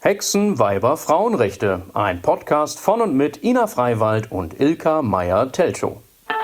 Hexen, Weiber, Frauenrechte. Ein Podcast von und mit Ina Freiwald und Ilka Meyer-Telchow.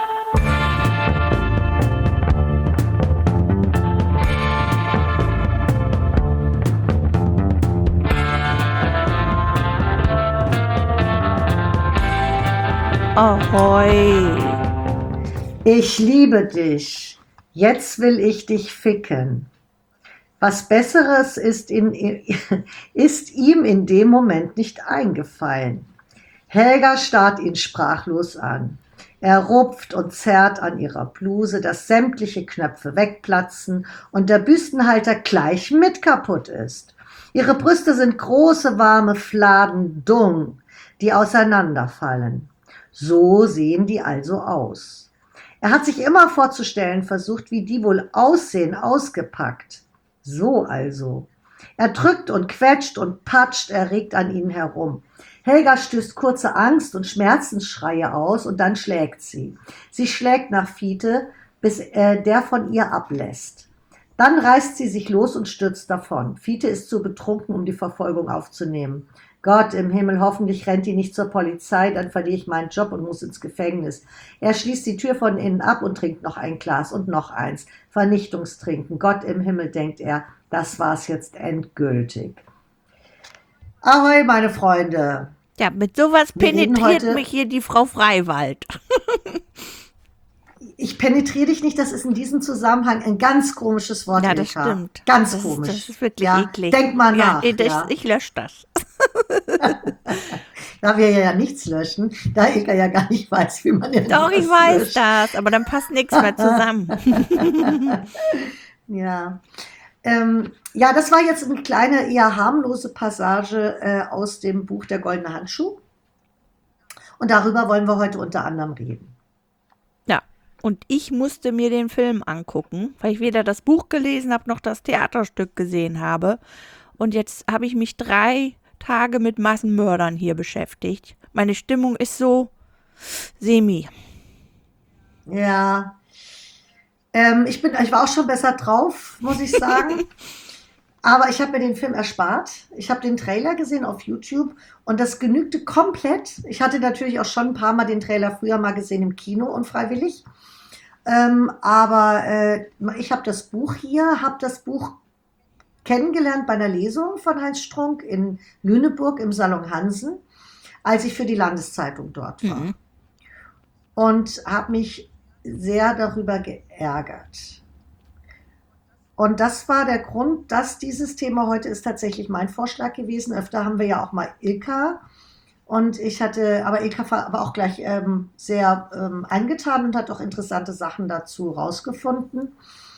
Ahoi. Ich liebe dich. Jetzt will ich dich ficken. Was Besseres ist ihm in dem Moment nicht eingefallen. Helga starrt ihn sprachlos an. Er rupft und zerrt an ihrer Bluse, dass sämtliche Knöpfe wegplatzen und der Büstenhalter gleich mit kaputt ist. Ihre Brüste sind große, warme Fladen Dung, die auseinanderfallen. So sehen die also aus. Er hat sich immer vorzustellen versucht, wie die wohl aussehen, ausgepackt. So also. Er drückt und quetscht und patscht erregt an ihnen herum. Helga stößt kurze Angst und Schmerzensschreie aus und dann schlägt sie. Sie schlägt nach Fiete, bis der von ihr ablässt. Dann reißt sie sich los und stürzt davon. Fiete ist zu betrunken, um die Verfolgung aufzunehmen. Gott im Himmel, hoffentlich rennt die nicht zur Polizei, dann verliere ich meinen Job und muss ins Gefängnis. Er schließt die Tür von innen ab und trinkt noch ein Glas und noch eins. Vernichtungstrinken. Gott im Himmel, denkt er, das war's jetzt endgültig. Ahoi, meine Freunde. Ja, mit sowas penetriert mich hier die Frau Freiwald. Ich penetriere dich nicht, das ist in diesem Zusammenhang ein ganz komisches Wort. Ja, das stimmt. Ganz komisch. Das ist wirklich eklig. Denk mal nach. Ich lösche das. Da wir ja nichts löschen, da Ilka ja gar nicht weiß, wie man Doch, ich weiß das, aber dann passt nichts mehr zusammen. Ja. Ja, das war jetzt eine kleine, eher harmlose Passage aus dem Buch Der goldene Handschuh. Und darüber wollen wir heute unter anderem reden. Ja, und ich musste mir den Film angucken, weil ich weder das Buch gelesen habe, noch das Theaterstück gesehen habe. Und jetzt habe ich mich 3 Tage mit Massenmördern hier beschäftigt. Meine Stimmung ist so semi. Ja, ich war auch schon besser drauf, muss ich sagen. Aber ich habe mir den Film erspart. Ich habe den Trailer gesehen auf YouTube und das genügte komplett. Ich hatte natürlich auch schon ein paar Mal den Trailer früher mal gesehen im Kino, unfreiwillig. Aber ich habe das Buch hier, habe das Buch kennengelernt bei einer Lesung von Heinz Strunk in Lüneburg im Salon Hansen, als ich für die Landeszeitung dort war. Mhm. Und habe mich sehr darüber geärgert. Und das war der Grund, dass dieses Thema heute ist tatsächlich mein Vorschlag gewesen. Öfter haben wir ja auch mal Ilka. Und aber Ilka war auch gleich sehr angetan und hat auch interessante Sachen dazu rausgefunden.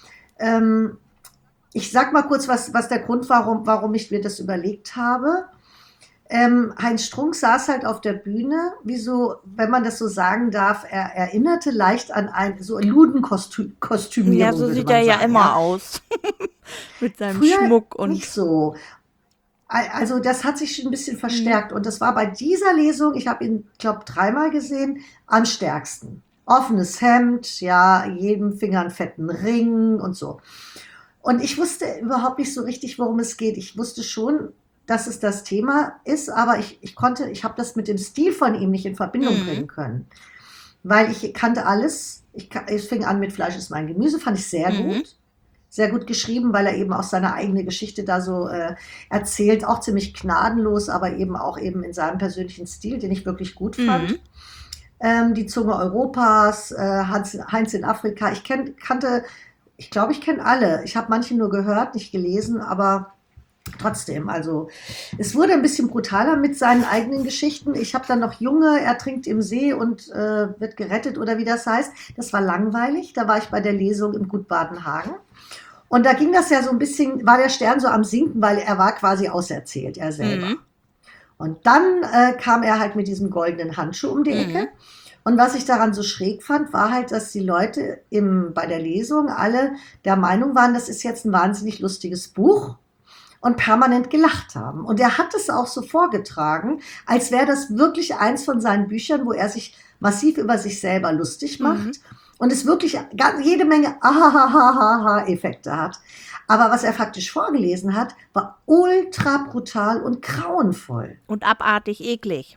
Ich sag mal kurz, was der Grund war, warum ich mir das überlegt habe. Heinz Strunk saß halt auf der Bühne, wie so, wenn man das so sagen darf, er erinnerte leicht an so ein Ludenkostümierung. Ja, so sieht er ja immer aus. Mit seinem Früher Schmuck und. Nicht so. Also das hat sich schon ein bisschen verstärkt. Und das war bei dieser Lesung, ich habe ihn, glaube 3-mal gesehen, am stärksten. Offenes Hemd, ja, jedem Finger einen fetten Ring und so. Und ich wusste überhaupt nicht so richtig, worum es geht. Ich wusste schon, dass es das Thema ist, aber ich habe das mit dem Stil von ihm nicht in Verbindung bringen können. Weil ich kannte alles. Ich fing an mit Fleisch ist mein Gemüse, fand ich sehr gut. Sehr gut geschrieben, weil er eben auch seine eigene Geschichte da so erzählt, auch ziemlich gnadenlos, aber eben auch eben in seinem persönlichen Stil, den ich wirklich gut fand. Die Zunge Europas, Heinz in Afrika. Ich glaube, ich kenne alle. Ich habe manche nur gehört, nicht gelesen, aber trotzdem, also es wurde ein bisschen brutaler mit seinen eigenen Geschichten. Ich habe dann noch Junge, er trinkt im See und wird gerettet oder wie das heißt. Das war langweilig. Da war ich bei der Lesung im Gut Badenhagen. Und da ging das ja so ein bisschen, war der Stern so am Sinken, weil er war quasi auserzählt, er selber. Und dann kam er halt mit diesem goldenen Handschuh um die Ecke. Und was ich daran so schräg fand, war halt, dass die Leute bei der Lesung alle der Meinung waren, das ist jetzt ein wahnsinnig lustiges Buch und permanent gelacht haben. Und er hat es auch so vorgetragen, als wäre das wirklich eins von seinen Büchern, wo er sich massiv über sich selber lustig macht und es wirklich jede Menge Ahahaha-Effekte hat. Aber was er faktisch vorgelesen hat, war ultra brutal und grauenvoll. Und abartig eklig.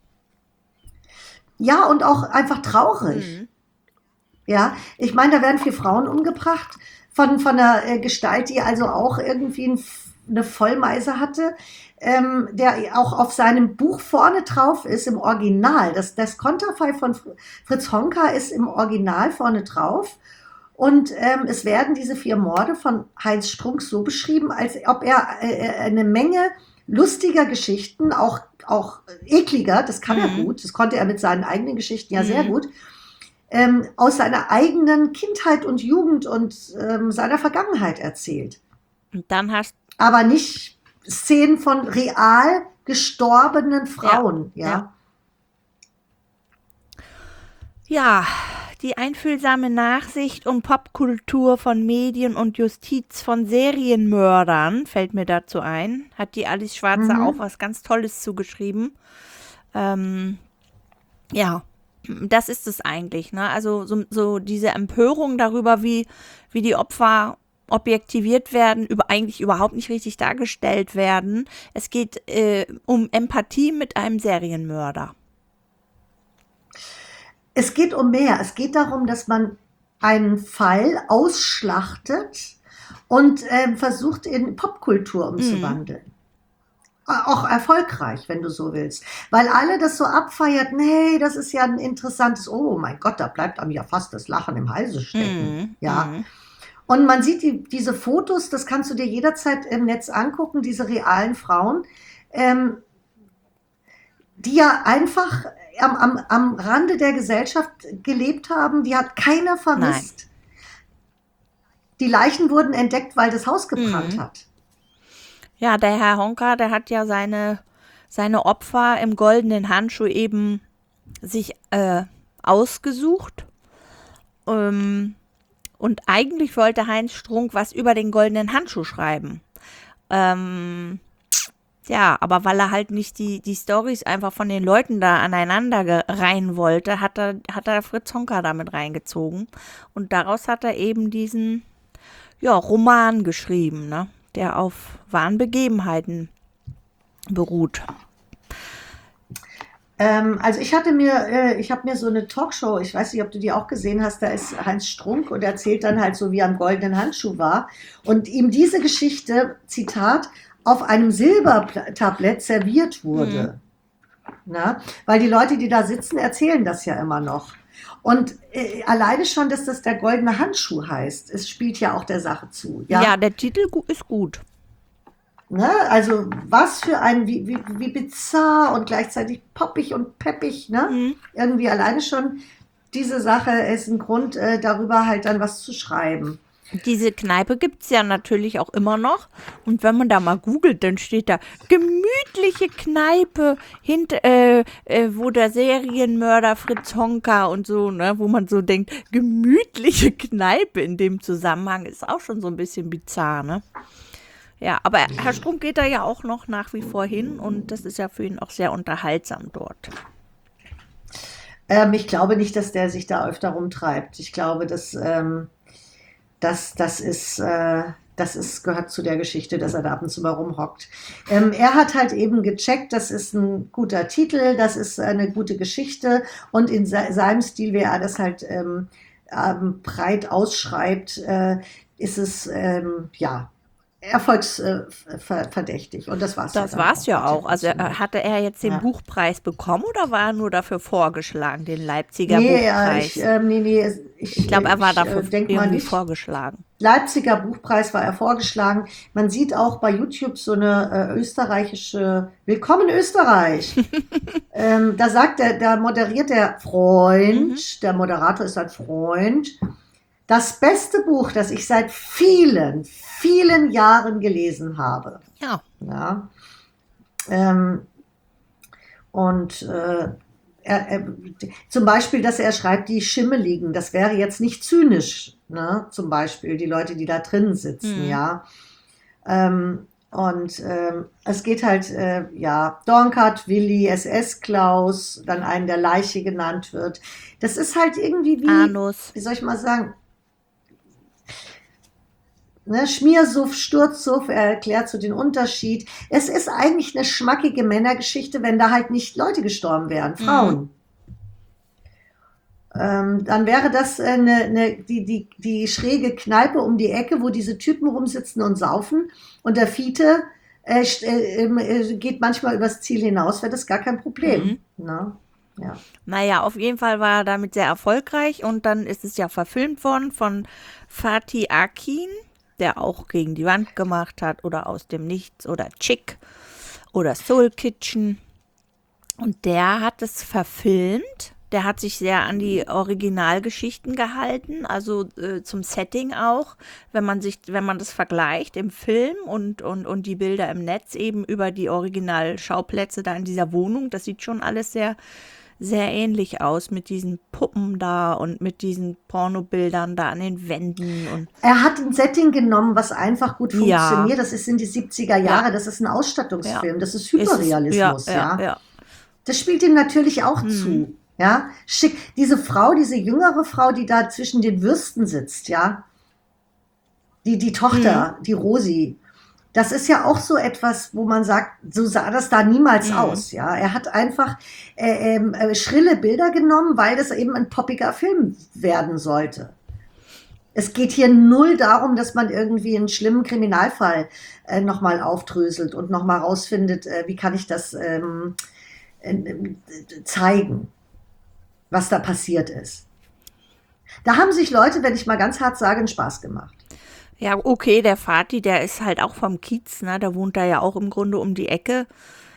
Ja, und auch einfach traurig. Ja, ich meine, da werden 4 Frauen umgebracht von einer Gestalt, die also auch irgendwie eine Vollmeise hatte, der auch auf seinem Buch vorne drauf ist im Original. Das Konterfei von Fritz Honka ist im Original vorne drauf. Und es werden diese 4 Morde von Heinz Strunk so beschrieben, als ob er eine Menge lustiger Geschichten, auch ekliger, das kann er gut, das konnte er mit seinen eigenen Geschichten ja sehr gut, aus seiner eigenen Kindheit und Jugend und seiner Vergangenheit erzählt. Und dann aber nicht Szenen von real gestorbenen Frauen. Ja, die einfühlsame Nachsicht und Popkultur von Medien und Justiz von Serienmördern, fällt mir dazu ein, hat die Alice Schwarzer auch was ganz Tolles zugeschrieben. Ja, das ist es eigentlich, ne? Also so diese Empörung darüber, wie die Opfer objektiviert werden, eigentlich überhaupt nicht richtig dargestellt werden. Es geht um Empathie mit einem Serienmörder. Es geht um mehr. Es geht darum, dass man einen Fall ausschlachtet und versucht, in Popkultur umzuwandeln. Auch erfolgreich, wenn du so willst. Weil alle das so abfeierten, hey, das ist ja ein interessantes, oh mein Gott, da bleibt einem ja fast das Lachen im Halse stecken. Und man sieht diese Fotos, das kannst du dir jederzeit im Netz angucken, diese realen Frauen, die ja einfach am Rande der Gesellschaft gelebt haben, die hat keiner vermisst. Nein. Die Leichen wurden entdeckt, weil das Haus gebrannt hat. Ja, der Herr Honka, der hat ja seine Opfer im goldenen Handschuh eben sich ausgesucht. Und eigentlich wollte Heinz Strunk was über den goldenen Handschuh schreiben. Ja, aber weil er halt nicht die Storys einfach von den Leuten da aneinander reihen wollte, hat er Fritz Honka damit reingezogen. Und daraus hat er eben diesen Roman geschrieben, ne, der auf wahren Begebenheiten beruht. Also ich habe mir so eine Talkshow, ich weiß nicht, ob du die auch gesehen hast, da ist Heinz Strunk und erzählt dann halt so, wie er am goldenen Handschuh war und ihm diese Geschichte, Zitat, auf einem Silbertablett serviert wurde. Na? Weil die Leute, die da sitzen, erzählen das ja immer noch. Und alleine schon, dass das der goldene Handschuh heißt, es spielt ja auch der Sache zu. Ja, der Titel ist gut. Ne? Also was für ein, wie bizarr und gleichzeitig poppig und peppig, ne? Irgendwie alleine schon diese Sache ist ein Grund, darüber halt dann was zu schreiben. Diese Kneipe gibt es ja natürlich auch immer noch. Und wenn man da mal googelt, dann steht da gemütliche Kneipe, wo der Serienmörder Fritz Honka und so, ne, wo man so denkt, gemütliche Kneipe in dem Zusammenhang ist auch schon so ein bisschen bizarr, ne? Ja, aber Herr Strunk geht da ja auch noch nach wie vor hin und das ist ja für ihn auch sehr unterhaltsam dort. Ich glaube nicht, dass der sich da öfter rumtreibt. Ich glaube, das gehört zu der Geschichte, dass er da ab und zu mal rumhockt. Er hat halt eben gecheckt, das ist ein guter Titel, das ist eine gute Geschichte und in seinem Stil, wie er das halt breit ausschreibt, ist es, erfolgsverdächtig. Und das war's. Das war's ja auch. Also hatte er jetzt den Buchpreis bekommen oder war er nur dafür vorgeschlagen, den Leipziger Buchpreis? Ich glaube, er war dafür irgendwie vorgeschlagen. Leipziger Buchpreis war er vorgeschlagen. Man sieht auch bei YouTube so eine österreichische Willkommen Österreich. Da moderiert der Freund, der Moderator ist ein Freund, das beste Buch, das ich seit vielen, vielen Jahren gelesen habe. Ja. Zum Beispiel, dass er schreibt, die Schimmeligen, das wäre jetzt nicht zynisch, ne? Zum Beispiel die Leute, die da drin sitzen, ja. Und es geht halt, Dornkart, Willi, SS Klaus, dann einen, der Leiche genannt wird. Das ist halt irgendwie Anus. wie soll ich mal sagen, ne, Schmiersuff, Sturzsuff, er erklärt so den Unterschied. Es ist eigentlich eine schmackige Männergeschichte, wenn da halt nicht Leute gestorben wären, Frauen. Dann wäre das die schräge Kneipe um die Ecke, wo diese Typen rumsitzen und saufen. Und der Fiete geht manchmal übers Ziel hinaus, wäre das gar kein Problem. Ne? Ja. Naja, auf jeden Fall war er damit sehr erfolgreich und dann ist es ja verfilmt worden von Fatih Akin, der auch Gegen die Wand gemacht hat oder Aus dem Nichts oder Chick oder Soul Kitchen. Und der hat es verfilmt. Der hat sich sehr an die Originalgeschichten gehalten, also zum Setting auch, wenn man das vergleicht im Film und die Bilder im Netz eben über die Originalschauplätze da in dieser Wohnung, das sieht schon alles sehr, sehr ähnlich aus mit diesen Puppen da und mit diesen Pornobildern da an den Wänden. Und Er hat ein Setting genommen, was einfach gut Ja. funktioniert. Das ist in die 70er Jahre, Ja. das ist ein Ausstattungsfilm, Ja. das ist es Hyperrealismus, ja. ja. Das spielt ihm natürlich auch zu. Ja, schick. Diese Frau, diese jüngere Frau, die da zwischen den Würsten sitzt, ja. Die Tochter, die Rosi. Das ist ja auch so etwas, wo man sagt, so sah das da niemals aus, ja. Er hat einfach schrille Bilder genommen, weil das eben ein poppiger Film werden sollte. Es geht hier null darum, dass man irgendwie einen schlimmen Kriminalfall nochmal aufdröselt und nochmal rausfindet, wie kann ich das zeigen, was da passiert ist. Da haben sich Leute, wenn ich mal ganz hart sage, einen Spaß gemacht. Ja, okay, der Fatih, der ist halt auch vom Kiez, ne? Der wohnt da ja auch im Grunde um die Ecke.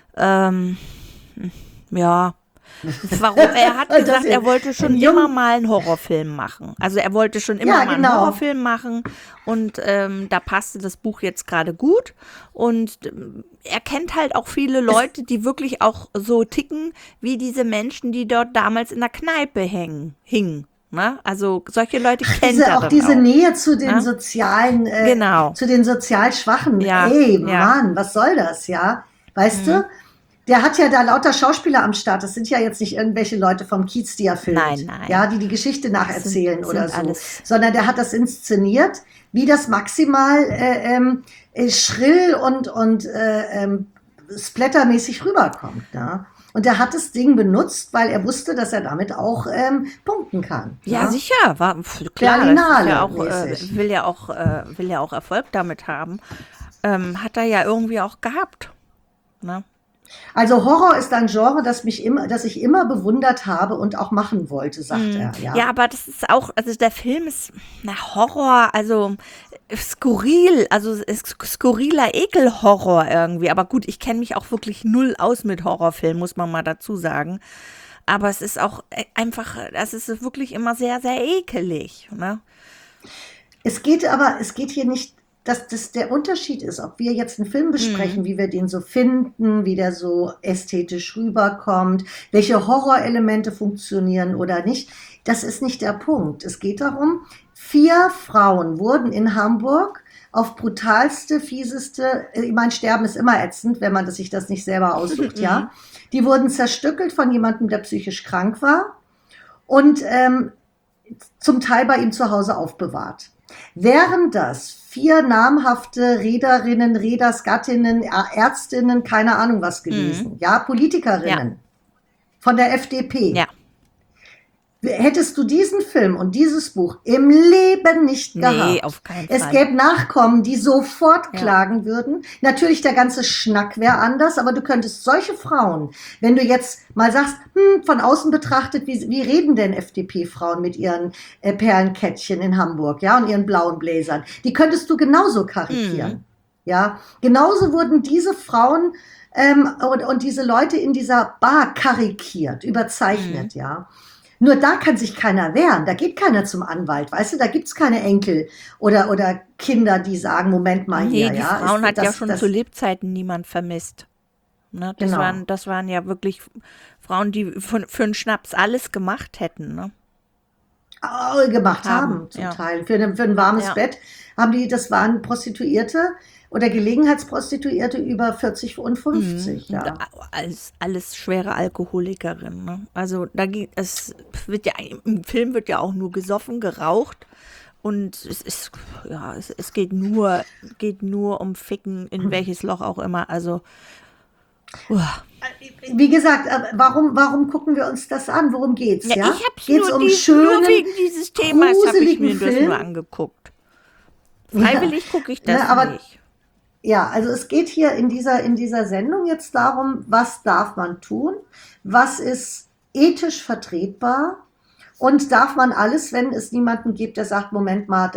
Ja. Er hat Das gesagt, ist er wollte schon ein Jung- immer mal einen Horrorfilm machen. Also er wollte schon immer Ja, mal einen genau. Horrorfilm machen und da passte das Buch jetzt gerade gut. Und er kennt halt auch viele Leute, die wirklich auch so ticken wie diese Menschen, die dort damals in der Kneipe hingen. Ne? Also solche Leute kennt er dann Diese auch. Nähe zu den Ne? sozialen, Genau. zu den sozial Schwachen. Ja, Ey, ja. Mann, was soll das, ja? Weißt du? Der hat ja da lauter Schauspieler am Start. Das sind ja jetzt nicht irgendwelche Leute vom Kiez, die er filmt. Nein, nein. Ja, die Geschichte nacherzählen sind oder so. alles- Sondern der hat das inszeniert, wie das maximal schrill und splattermäßig rüberkommt. Ne? Und der hat das Ding benutzt, weil er wusste, dass er damit auch punkten kann. Ja, ne? sicher, klar, Berlinale-mäßig. will ja auch Erfolg damit haben. Hat er ja irgendwie auch gehabt. Ne? Also Horror ist ein Genre, das ich immer bewundert habe und auch machen wollte, sagt er. Ja. Ja, aber das ist auch, also der Film ist Horror, also skurril, also skurriler Ekelhorror irgendwie. Aber gut, ich kenne mich auch wirklich null aus mit Horrorfilmen, muss man mal dazu sagen. Aber es ist auch einfach, es ist wirklich immer sehr, sehr ekelig. Ne? Es geht hier nicht, dass der Unterschied ist, ob wir jetzt einen Film besprechen, wie wir den so finden, wie der so ästhetisch rüberkommt, welche Horrorelemente funktionieren oder nicht. Das ist nicht der Punkt. Es geht darum, 4 Frauen wurden in Hamburg auf brutalste, fieseste, ich meine, Sterben ist immer ätzend, wenn man sich das nicht selber aussucht, ja. Die wurden zerstückelt von jemandem, der psychisch krank war und zum Teil bei ihm zu Hause aufbewahrt. Wären das 4 namhafte Reederinnen, Reedersgattinnen, Ärztinnen, keine Ahnung was gewesen, ja, Politikerinnen von der FDP. Ja. Hättest du diesen Film und dieses Buch im Leben nicht gehabt. Nee, auf keinen Es Fall. gäbe Nachkommen, die sofort klagen würden. Natürlich, der ganze Schnack wäre anders, aber du könntest solche Frauen, wenn du jetzt mal sagst, von außen betrachtet, wie reden denn FDP-Frauen mit ihren Perlenkettchen in Hamburg, ja, und ihren blauen Bläsern? Die könntest du genauso karikieren. Ja, genauso wurden diese Frauen und diese Leute in dieser Bar karikiert, überzeichnet, ja. Nur da kann sich keiner wehren, da geht keiner zum Anwalt, weißt du, da gibt's keine Enkel oder Kinder, die sagen, Moment mal Nee, hier, die ja. Frauen hat ja das- schon das- zu Lebzeiten niemand vermisst. Ne? Genau. Das waren ja wirklich Frauen, die für einen Schnaps alles gemacht hätten. Ne? gemacht haben zum ja. Teil. Für ein warmes Ja. Bett haben das waren Prostituierte oder Gelegenheitsprostituierte über 40 und 50. Ja. Alles schwere Alkoholikerin. Ne? Also im Film wird ja auch nur gesoffen, geraucht und es geht nur um Ficken, in welches Loch auch immer. Also, Wie gesagt, warum gucken wir uns das an? Worum geht's? ja, Ja? ich hab's Geht's nur, um nur schönen, wegen dieses Themas habe ich mir gruseligen das Film? nur angeguckt. Freiwillig gucke ich das Ne, aber nicht. ja, also es geht hier in dieser Sendung jetzt darum, was darf man tun, was ist ethisch vertretbar und darf man alles, wenn es niemanden gibt, der sagt, Moment mal,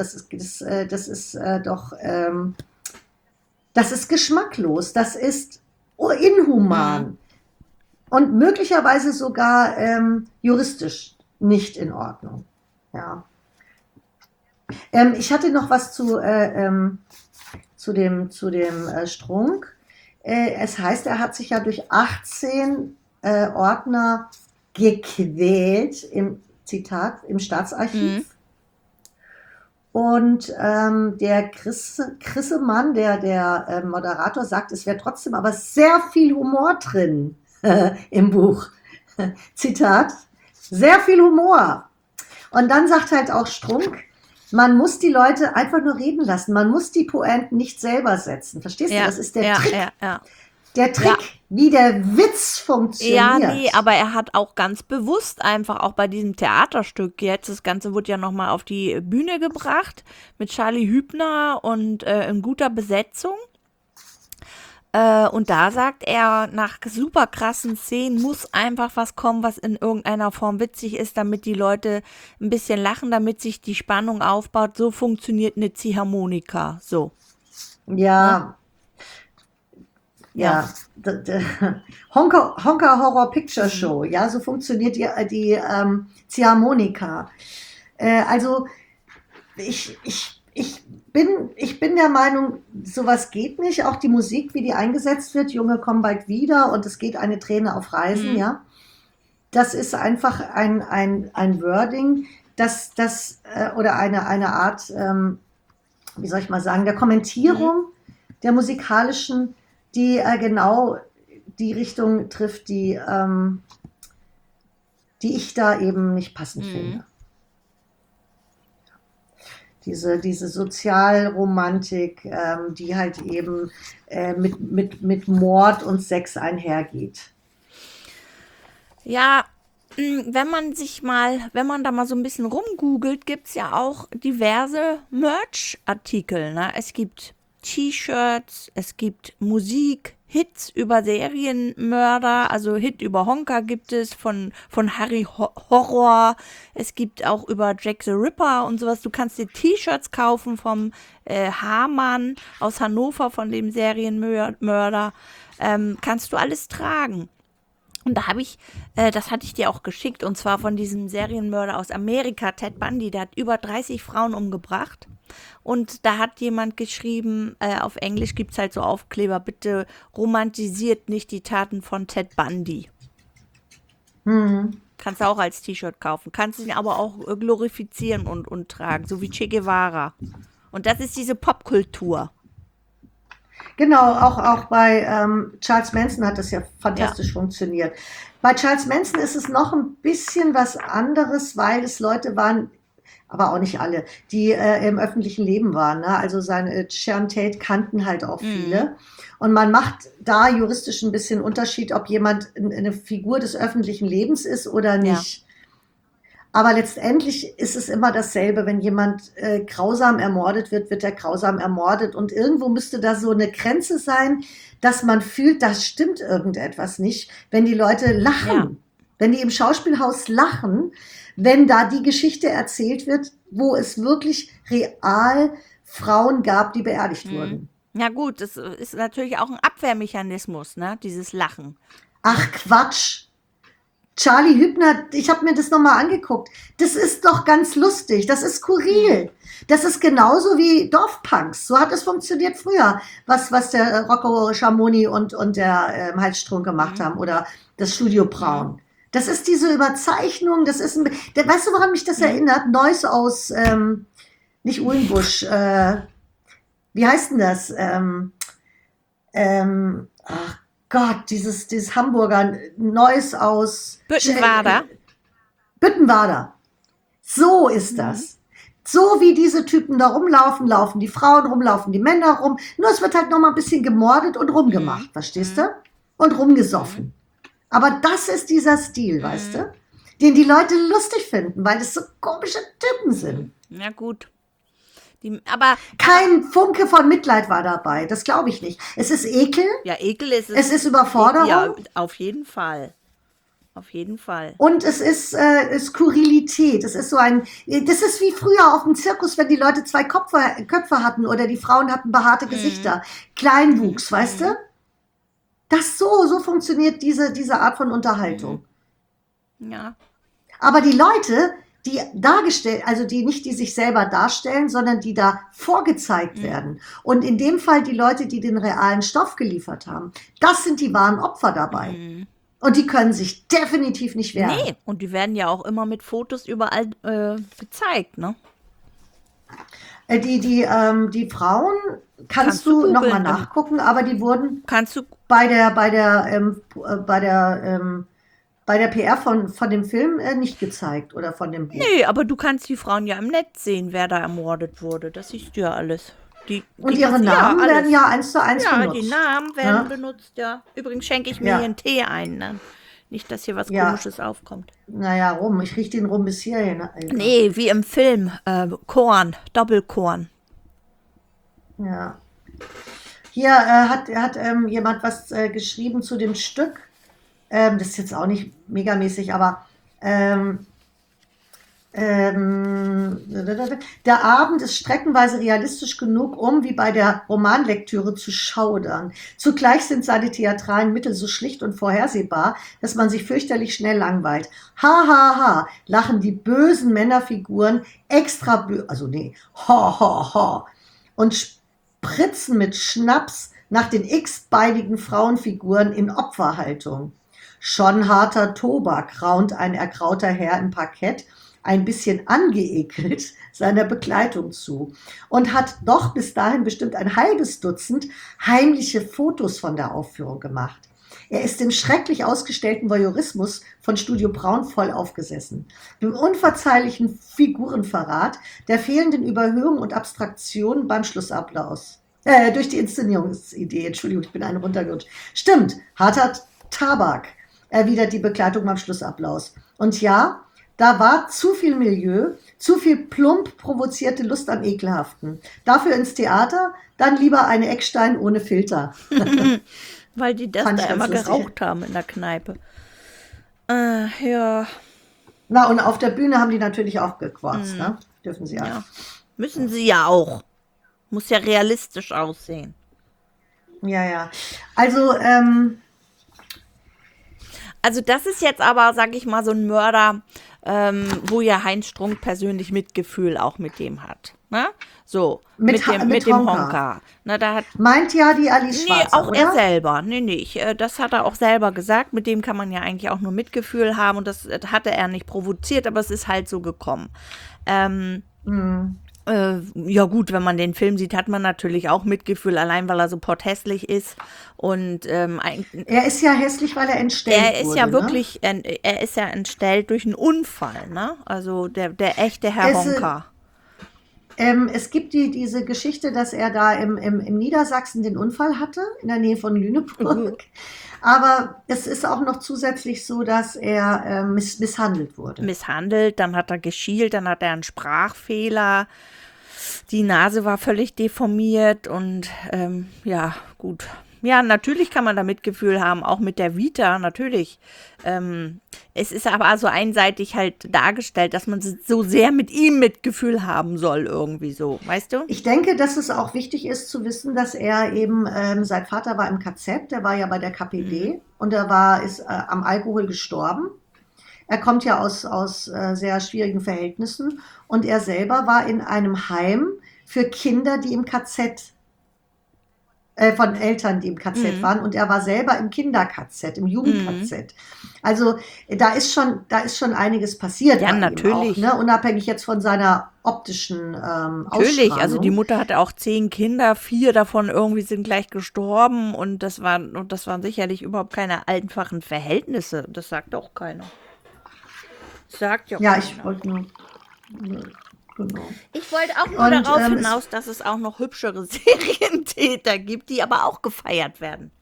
das ist geschmacklos, das ist inhuman und möglicherweise sogar juristisch nicht in Ordnung. Ja. Ich hatte noch was zu dem Strunk. Es heißt, er hat sich ja durch 18 Ordner gequält, im Zitat, im Staatsarchiv. Und der Grissemann, der Moderator, sagt, es wäre trotzdem aber sehr viel Humor drin im Buch. Zitat, sehr viel Humor. Und dann sagt halt auch Strunk, man muss die Leute einfach nur reden lassen. Man muss die Pointen nicht selber setzen. Verstehst du? Das ist der Trick. Der Trick, wie der Witz funktioniert. Ja, nee, aber er hat auch ganz bewusst einfach auch bei diesem Theaterstück jetzt, das Ganze wurde ja nochmal auf die Bühne gebracht mit Charlie Hübner und in guter Besetzung. Und da sagt er, nach super krassen Szenen muss einfach was kommen, was in irgendeiner Form witzig ist, damit die Leute ein bisschen lachen, damit sich die Spannung aufbaut. So funktioniert eine Ziehharmonika. So. Ja. Ja. Honka Horror Picture Show. Ja, so funktioniert die Ziehharmonika. Also, ich bin der Meinung, sowas geht nicht. Auch die Musik, wie die eingesetzt wird, Junge, komm bald wieder und es geht eine Träne auf Reisen, ja. Das ist einfach ein Wording, oder eine Art, wie soll ich mal sagen, der Kommentierung der musikalischen, die genau die Richtung trifft, die ich da eben nicht passend finde. Diese Sozialromantik, die halt eben mit Mord und Sex einhergeht. Ja, wenn man da mal so ein bisschen rumgoogelt, gibt es ja auch diverse Merch-Artikel. Ne? Es gibt T-Shirts, es gibt Musik, Hits über Serienmörder, also Hit über Honka gibt es von Harry Horror, es gibt auch über Jack the Ripper und sowas. Du kannst dir T-Shirts kaufen vom Hamann aus Hannover, von dem Serienmörder, kannst du alles tragen. Und da das hatte ich dir auch geschickt, und zwar von diesem Serienmörder aus Amerika, Ted Bundy, der hat über 30 Frauen umgebracht. Und da hat jemand geschrieben, auf Englisch gibt es halt so Aufkleber, bitte romantisiert nicht die Taten von Ted Bundy. Kannst du auch als T-Shirt kaufen, kannst ihn aber auch glorifizieren und tragen, so wie Che Guevara. Und das ist diese Popkultur. Genau, auch bei Charles Manson hat das ja fantastisch funktioniert. Bei Charles Manson ist es noch ein bisschen was anderes, weil es Leute waren, aber auch nicht alle, die im öffentlichen Leben waren. Ne? Also Sharon Tate kannten halt auch viele. Und man macht da juristisch ein bisschen Unterschied, ob jemand eine Figur des öffentlichen Lebens ist oder nicht. Ja. Aber letztendlich ist es immer dasselbe. Wenn jemand grausam ermordet wird, wird er grausam ermordet. Und irgendwo müsste da so eine Grenze sein, dass man fühlt, da stimmt irgendetwas nicht. Wenn die Leute lachen, wenn die im Schauspielhaus lachen, wenn da die Geschichte erzählt wird, wo es wirklich real Frauen gab, die beerdigt wurden. Ja gut, das ist natürlich auch ein Abwehrmechanismus, ne? Dieses Lachen. Ach Quatsch. Charlie Hübner, ich habe mir das nochmal angeguckt. Das ist doch ganz lustig. Das ist skurril. Das ist genauso wie Dorfpunks. So hat es funktioniert früher, was der Rocco Schamoni und der Halsstrunk gemacht haben oder das Studio Braun. Das ist diese Überzeichnung. Das ist weißt du, woran mich das erinnert? Neues aus, nicht Uhlenbusch, wie heißt denn das? Ach Gott, dieses Hamburger Neues aus Büttenwader. Büttenwader. So ist das. So wie diese Typen da rumlaufen, laufen die Frauen rum, laufen die Männer rum. Nur es wird halt noch mal ein bisschen gemordet und rumgemacht, verstehst du? Und rumgesoffen. Aber das ist dieser Stil, weißt du? Den die Leute lustig finden, weil das so komische Typen sind. Ja, gut. Aber Kein Funke von Mitleid war dabei, das glaube ich nicht. Es ist Ekel, ja, Ekel ist es. es ist Überforderung Ja, auf jeden Fall. Auf jeden Fall. und es ist Skurrilität. Es ist so das ist wie früher auf dem Zirkus, wenn die Leute zwei Köpfe hatten oder die Frauen hatten behaarte Gesichter. Kleinwuchs, weißt du? So funktioniert diese Art von Unterhaltung. Ja. Aber die Leute, die dargestellt, also die sich selber darstellen, sondern die da vorgezeigt werden. Und in dem Fall die Leute, die den realen Stoff geliefert haben, das sind die wahren Opfer dabei. Und die können sich definitiv nicht wehren. Nee, und die werden ja auch immer mit Fotos überall gezeigt, ne? Die Frauen kannst du googeln. nochmal nachgucken, aber die wurden Kannst du. bei der PR von dem Film nicht gezeigt oder von dem Buch. Nee, aber du kannst die Frauen ja im Netz sehen, wer da ermordet wurde. Das siehst du ja alles. Und ihre Namen alles. werden ja 1:1 Ja, benutzt. die Namen werden Ja. benutzt, ja. Übrigens schenke ich mir Ja. hier einen Tee ein, ne? Nicht, dass hier was Ja. Komisches aufkommt. Naja, ich rieche den rum bis hierhin. Nee, wie im Film. Korn, Doppelkorn. Ja. Hier hat jemand was geschrieben zu dem Stück. Das ist jetzt auch nicht megamäßig, aber der Abend ist streckenweise realistisch genug, um wie bei der Romanlektüre zu schaudern. Zugleich sind seine theatralen Mittel so schlicht und vorhersehbar, dass man sich fürchterlich schnell langweilt. Ha, ha, ha, lachen die bösen Männerfiguren extra ho, ho, ho. Und spritzen mit Schnaps nach den x-beinigen Frauenfiguren in Opferhaltung. Schon harter Tobak raunt ein ergrauter Herr im Parkett, ein bisschen angeekelt seiner Begleitung zu und hat doch bis dahin bestimmt ein halbes Dutzend heimliche Fotos von der Aufführung gemacht. Er ist dem schrecklich ausgestellten Voyeurismus von Studio Braun voll aufgesessen. Dem unverzeihlichen Figurenverrat, der fehlenden Überhöhung und Abstraktion beim Schlussapplaus. Durch die Inszenierungsidee, Entschuldigung, ich bin eine runtergerutscht. Stimmt, harter Tabak, erwidert die Begleitung beim Schlussapplaus. Und ja, da war zu viel Milieu, zu viel plump provozierte Lust am Ekelhaften. Dafür ins Theater, dann lieber eine Eckstein ohne Filter. Weil die das Fand da ich immer ganz lustig. geraucht haben in der Kneipe. Ja. Na, und auf der Bühne haben die natürlich auch gequarzt, ne? Dürfen sie Ja. Müssen sie ja auch. Muss ja realistisch aussehen. Ja. Also, Also das ist jetzt aber, sag ich mal, so ein Mörder, wo ja Heinz Strunk persönlich Mitgefühl auch mit dem hat. Ne? So, Mit dem Honka. Honka. Na, da hat, meint ja die Alice nee, Schwarzer, auch oder? er selber. Nee, das hat er auch selber gesagt. Mit dem kann man ja eigentlich auch nur Mitgefühl haben. Und das hatte er nicht provoziert, aber es ist halt so gekommen. Ja gut, wenn man den Film sieht, hat man natürlich auch Mitgefühl, allein weil er so potthässlich ist. Und Er ist ja hässlich, weil er entstellt er ist wurde, ja ne? wirklich, er ist ja entstellt durch einen Unfall, ne? Also der echte Herr Honka. Es gibt diese Geschichte, dass er da im Niedersachsen den Unfall hatte, in der Nähe von Lüneburg. Aber es ist auch noch zusätzlich so, dass er misshandelt wurde. Misshandelt, dann hat er geschielt, dann hat er einen Sprachfehler. Die Nase war völlig deformiert und ja, gut. Ja, natürlich kann man da Mitgefühl haben, auch mit der Vita, natürlich. Es ist aber so einseitig halt dargestellt, dass man so sehr mit ihm Mitgefühl haben soll, irgendwie so, weißt du? Ich denke, dass es auch wichtig ist zu wissen, dass er eben, sein Vater war im KZ, der war ja bei der KPD und er ist am Alkohol gestorben. Er kommt ja aus sehr schwierigen Verhältnissen und er selber war in einem Heim für Kinder, die im KZ von Eltern, die im KZ waren, und er war selber im Kinder-KZ, im Jugend-KZ. Also da ist schon einiges passiert Ja, bei ihm natürlich. auch, ne? Unabhängig jetzt von seiner optischen Natürlich, also die Ausstrahlung. Mutter hatte auch 10 Kinder, 4 davon irgendwie sind gleich gestorben und das waren sicherlich überhaupt keine einfachen Verhältnisse. Das sagt auch keiner. Sagt ja Ja, keiner. ich wollte nur, genau. Ich wollte auch nur Und darauf hinaus, dass es auch noch hübschere Serientäter gibt, die aber auch gefeiert werden.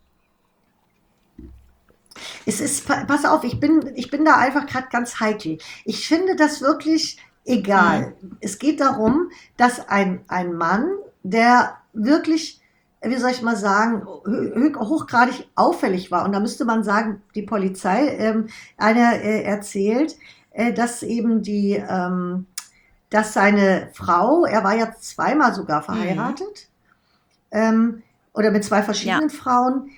es ist, pass auf, ich bin da einfach gerade ganz heikel. Ich finde das wirklich egal. Es geht darum, dass ein Mann, der wirklich, wie soll ich mal sagen, hochgradig auffällig war, und da müsste man sagen, die Polizei, einer erzählt, dass eben dass seine Frau, er war ja zweimal sogar verheiratet, oder mit 2 verschiedenen Ja. Frauen,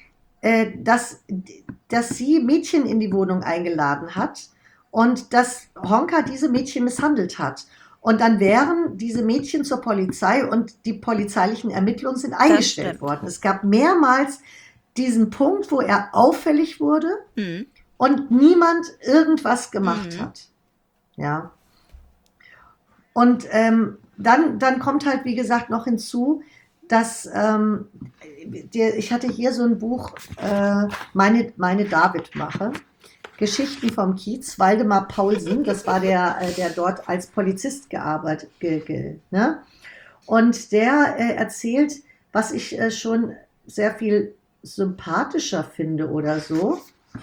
dass sie Mädchen in die Wohnung eingeladen hat und dass Honka diese Mädchen misshandelt hat. Und dann wären diese Mädchen zur Polizei und die polizeilichen Ermittlungen sind eingestellt stimmt. worden. Es gab mehrmals diesen Punkt, wo er auffällig wurde und niemand irgendwas gemacht hat. Ja. Und dann kommt halt, wie gesagt, noch hinzu, dass ich hatte hier so ein Buch, meine David-Mache, Geschichten vom Kiez, Waldemar Paulsen, das war der dort als Polizist gearbeitet, ne? Und der erzählt, was ich schon sehr viel sympathischer finde oder so.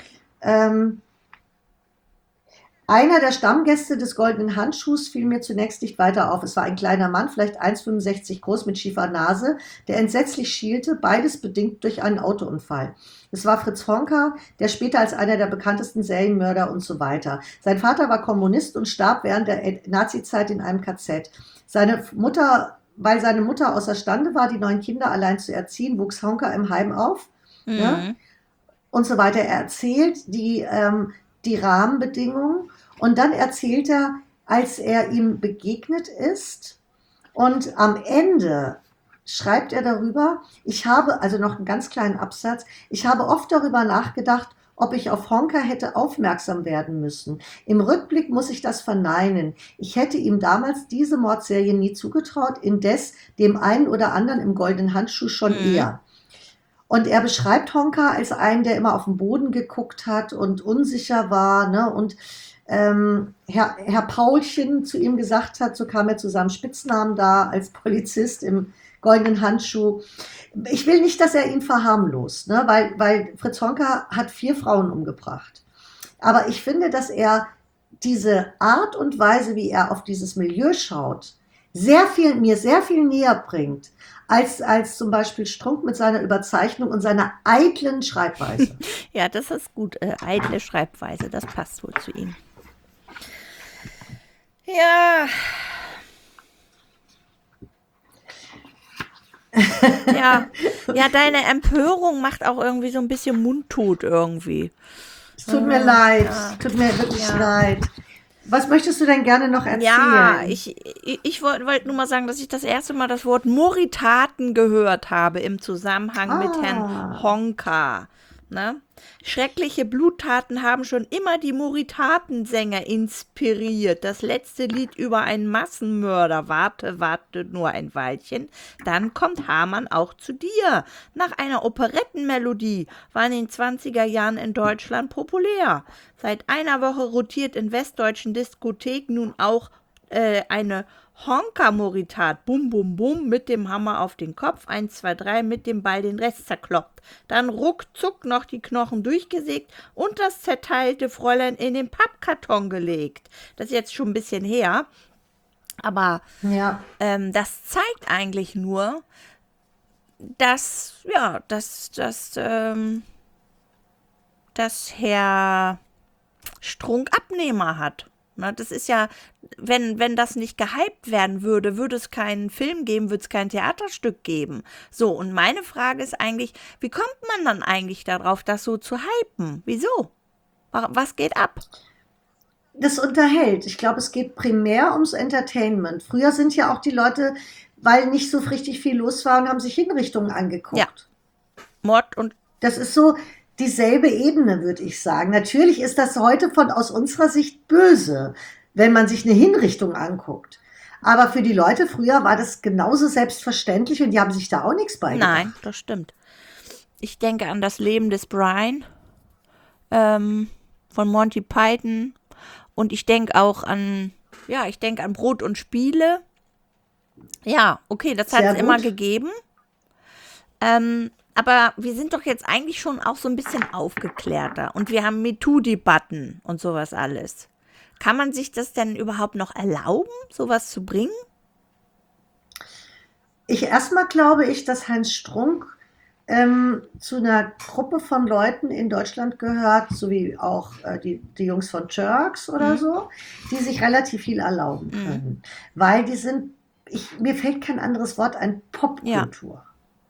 Einer der Stammgäste des Goldenen Handschuhs fiel mir zunächst nicht weiter auf. Es war ein kleiner Mann, vielleicht 1,65 groß, mit schiefer Nase, der entsetzlich schielte, beides bedingt durch einen Autounfall. Es war Fritz Honka, der später als einer der bekanntesten Serienmörder und so weiter. Sein Vater war Kommunist und starb während der Nazizeit in einem KZ. Weil seine Mutter außerstande war, die 9 Kinder allein zu erziehen, wuchs Honka im Heim auf, ne? Und so weiter. Er erzählt die Rahmenbedingungen. Und dann erzählt er, als er ihm begegnet ist, und am Ende schreibt er darüber, also noch einen ganz kleinen Absatz, ich habe oft darüber nachgedacht, ob ich auf Honka hätte aufmerksam werden müssen. Im Rückblick muss ich das verneinen. Ich hätte ihm damals diese Mordserie nie zugetraut, indes dem einen oder anderen im Goldenen Handschuh schon eher. Und er beschreibt Honka als einen, der immer auf den Boden geguckt hat und unsicher war, ne? Und Herr Paulchen zu ihm gesagt hat, so kam er zu seinem Spitznamen da als Polizist im Goldenen Handschuh. Ich will nicht, dass er ihn verharmlost, ne? Weil Fritz Honka hat 4 Frauen umgebracht. Aber ich finde, dass er diese Art und Weise, wie er auf dieses Milieu schaut, mir sehr viel näher bringt, als zum Beispiel Strunk mit seiner Überzeichnung und seiner eitlen Schreibweise. Ja, das ist gut. Eitle Schreibweise, das passt wohl zu ihm. Ja. Ja, deine Empörung macht auch irgendwie so ein bisschen mundtot irgendwie. Es tut mir leid, tut mir wirklich leid. Was möchtest du denn gerne noch erzählen? Ja, ich wollte nur mal sagen, dass ich das erste Mal das Wort Moritaten gehört habe im Zusammenhang mit Herrn Honka. Ne? Schreckliche Bluttaten haben schon immer die Moritatensänger inspiriert. Das letzte Lied über einen Massenmörder, warte nur ein Weilchen, dann kommt Hamann auch zu dir. Nach einer Operettenmelodie war in den 20er Jahren in Deutschland populär. Seit einer Woche rotiert in westdeutschen Diskotheken nun auch eine Honka-Moritat, bum, bum, bum, mit dem Hammer auf den Kopf, 1, 2, 3, mit dem Ball den Rest zerkloppt. Dann ruckzuck noch die Knochen durchgesägt und das zerteilte Fräulein in den Pappkarton gelegt. Das ist jetzt schon ein bisschen her, aber das zeigt eigentlich nur, dass Herr Strunk Abnehmer hat. Na, das ist ja, wenn das nicht gehypt werden würde, würde es keinen Film geben, würde es kein Theaterstück geben. So, und meine Frage ist eigentlich, wie kommt man dann eigentlich darauf, das so zu hypen? Wieso? Was geht ab? Das unterhält. Ich glaube, es geht primär ums Entertainment. Früher sind ja auch die Leute, weil nicht so richtig viel los war, und haben sich Hinrichtungen angeguckt. Ja. Mord und Das ist so dieselbe Ebene, würde ich sagen. Natürlich ist das heute aus unserer Sicht böse, wenn man sich eine Hinrichtung anguckt. Aber für die Leute früher war das genauso selbstverständlich und die haben sich da auch nichts beigebracht. nein, das stimmt. Ich denke an das Leben des Brian von Monty Python und ich denke auch an Brot und Spiele. Ja, okay, das hat Sehr es immer gut. gegeben. Aber wir sind doch jetzt eigentlich schon auch so ein bisschen aufgeklärter und wir haben MeToo-Debatten und sowas alles. Kann man sich das denn überhaupt noch erlauben, sowas zu bringen? Erstmal glaube ich, dass Heinz Strunk zu einer Gruppe von Leuten in Deutschland gehört, so wie auch die Jungs von Turks oder so, die sich relativ viel erlauben können. Weil die sind, mir fällt kein anderes Wort ein, Popkultur.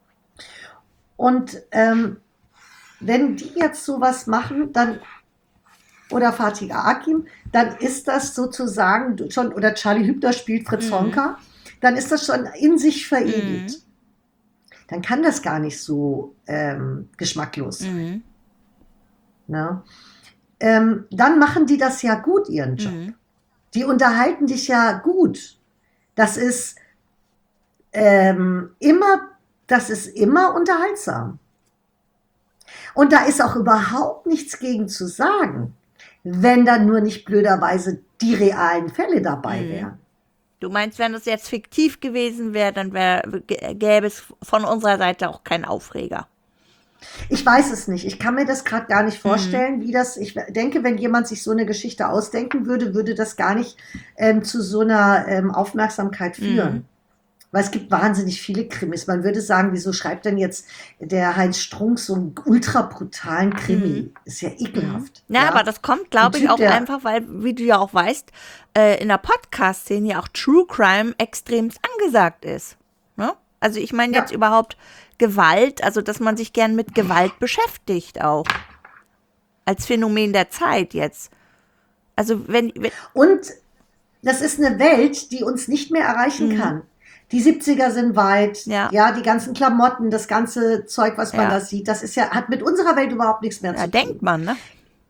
Und wenn die jetzt sowas machen, dann, oder Fatih Akin, dann ist das sozusagen schon, oder Charlie Hübner spielt Fritz Honka, dann ist das schon in sich verewigt. Dann kann das gar nicht so geschmacklos sein. Ne? Dann machen die das ja gut, ihren Job. Die unterhalten dich ja gut. Das ist immer unterhaltsam. Und da ist auch überhaupt nichts gegen zu sagen, wenn dann nur nicht blöderweise die realen Fälle dabei wären. Du meinst, wenn das jetzt fiktiv gewesen wäre, dann gäbe es von unserer Seite auch keinen Aufreger. Ich weiß es nicht. Ich kann mir das gerade gar nicht vorstellen, wie das. Ich denke, wenn jemand sich so eine Geschichte ausdenken würde, würde das gar nicht zu so einer Aufmerksamkeit führen. Weil es gibt wahnsinnig viele Krimis. Man würde sagen, wieso schreibt denn jetzt der Heinz Strunk so einen ultra brutalen Krimi? Ist ja ekelhaft. Ja, aber das kommt, glaube ich, auch einfach, weil, wie du ja auch weißt, in der Podcast-Szene ja auch True Crime extremst angesagt ist. Ne? Also ich meine jetzt überhaupt Gewalt, also dass man sich gern mit Gewalt beschäftigt auch. Als Phänomen der Zeit jetzt. Also Und das ist eine Welt, die uns nicht mehr erreichen kann. Die 70er sind weit, die ganzen Klamotten, das ganze Zeug, was man da sieht, das ist hat mit unserer Welt überhaupt nichts mehr zu tun. Denkt man, ne?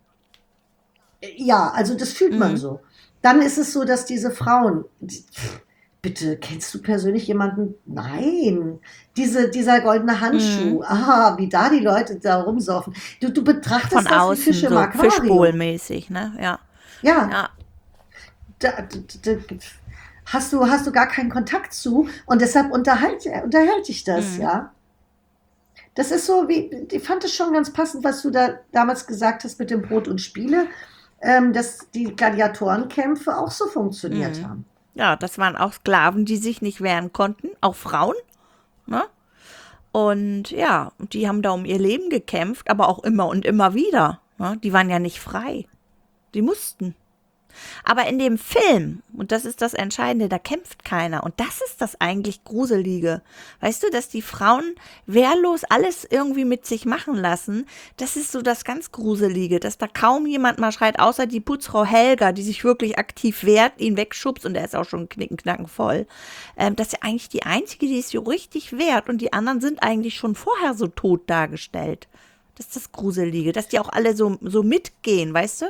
Ja, also das fühlt man so. Dann ist es so, dass diese Frauen, bitte, kennst du persönlich jemanden? Nein. Dieser goldene Handschuh, wie da die Leute da rumsaufen. Du betrachtest von das außen, wie Fische im so Aquarium. Fischbowl-mäßig, ne? Ja. Ja. Da hast du gar keinen Kontakt zu und deshalb unterhält dich das, ja. Das ist so ich fand es schon ganz passend, was du da damals gesagt hast mit dem Brot und Spiele, dass die Gladiatorenkämpfe auch so funktioniert haben. Ja, das waren auch Sklaven, die sich nicht wehren konnten, auch Frauen, ne? Und ja, die haben da um ihr Leben gekämpft, aber auch immer und immer wieder, ne? Die waren ja nicht frei, die mussten. Aber in dem Film, und das ist das Entscheidende, da kämpft keiner. Und das ist das eigentlich Gruselige. Weißt du, dass die Frauen wehrlos alles irgendwie mit sich machen lassen, das ist so das ganz Gruselige, dass da kaum jemand mal schreit, außer die Putzfrau Helga, die sich wirklich aktiv wehrt, ihn wegschubst und er ist auch schon knicken voll. Das ist ja eigentlich die Einzige, die es so richtig wehrt und die anderen sind eigentlich schon vorher so tot dargestellt. Das ist das Gruselige, dass die auch alle so mitgehen, weißt du?